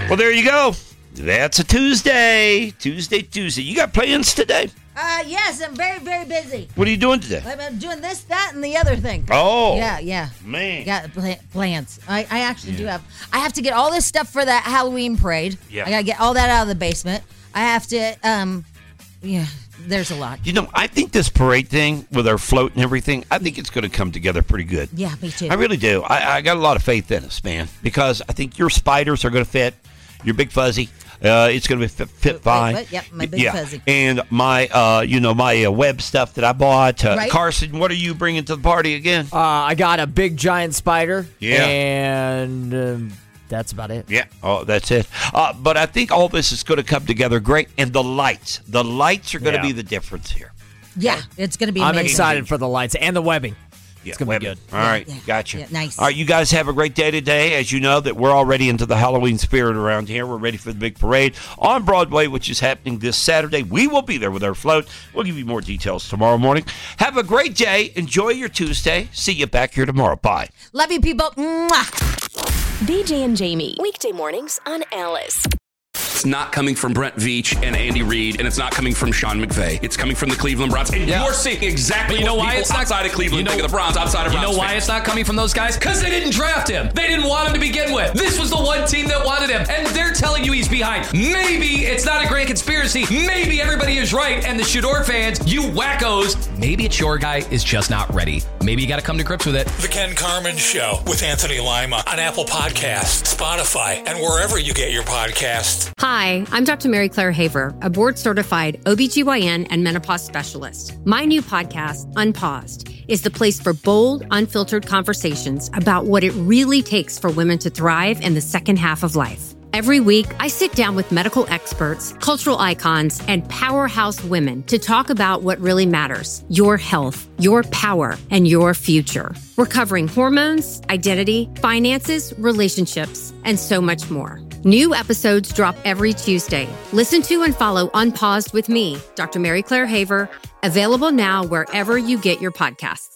Well, there you go. That's a Tuesday. Tuesday, Tuesday. You got plans today? Uh, yes, I'm very, very busy. What are you doing today? I'm doing this, that, and the other thing. Oh. Yeah, yeah. Man. Got pl- plans. I, I actually Yeah. do have. I have to get all this stuff for that Halloween parade. Yeah. I got to get all that out of the basement. I have to, um, yeah, there's a lot. You know, I think this parade thing with our float and everything, I think it's going to come together pretty good. Yeah, me too. I really do. I, I got a lot of faith in us, man, because I think your spiders are going to fit. Your big fuzzy, uh, it's going to be fit, fit fine. Wait, wait, yep, my big yeah. fuzzy. And my, uh, you know, my uh, web stuff that I bought. Uh, Right. Carson, what are you bringing to the party again? Uh, I got a big giant spider. Yeah. And um, that's about it. Yeah. Oh, that's it. Uh, but I think all this is going to come together great. And the lights, the lights are going to Yeah. be the difference here. Yeah, it's going to be I'm amazing. excited for the lights and the webbing. Yeah, It's going to be webbing. good. All right, gotcha. Yeah, nice. All right, you guys have a great day today. As you know, that we're already into the Halloween spirit around here. We're ready for the big parade on Broadway, which is happening this Saturday. We will be there with our float. We'll give you more details tomorrow morning. Have a great day. Enjoy your Tuesday. See you back here tomorrow. Bye. Love you, people. Mwah. B J and Jamie, weekday mornings on Alice. It's not coming from Brent Veach and Andy Reid, and it's not coming from Sean McVay. It's coming from the Cleveland Browns. And Yeah. you're seeing exactly But you know what why people it's not outside of Cleveland you know, think of the Browns, outside of You Browns know why fans. it's not coming from those guys? Because they didn't draft him. They didn't want him to begin with. This was the one team that wanted him, and they're telling you he's behind. Maybe it's not a grand conspiracy. Maybe everybody is right, and the Shador fans, you wackos, maybe it's your guy is just not ready. Maybe you got to come to grips with it. The Ken Carmen Show with Anthony Lima on Apple Podcasts, Spotify, and wherever you get your podcasts. Hi, I'm Doctor Mary Claire Haver, a board-certified O B G Y N and menopause specialist. My new podcast, Unpaused, is the place for bold, unfiltered conversations about what it really takes for women to thrive in the second half of life. Every week, I sit down with medical experts, cultural icons, and powerhouse women to talk about what really matters: your health, your power, and your future. We're covering hormones, identity, finances, relationships, and so much more. New episodes drop every Tuesday. Listen to and follow Unpaused with me, Doctor Mary Claire Haver, available now wherever you get your podcasts.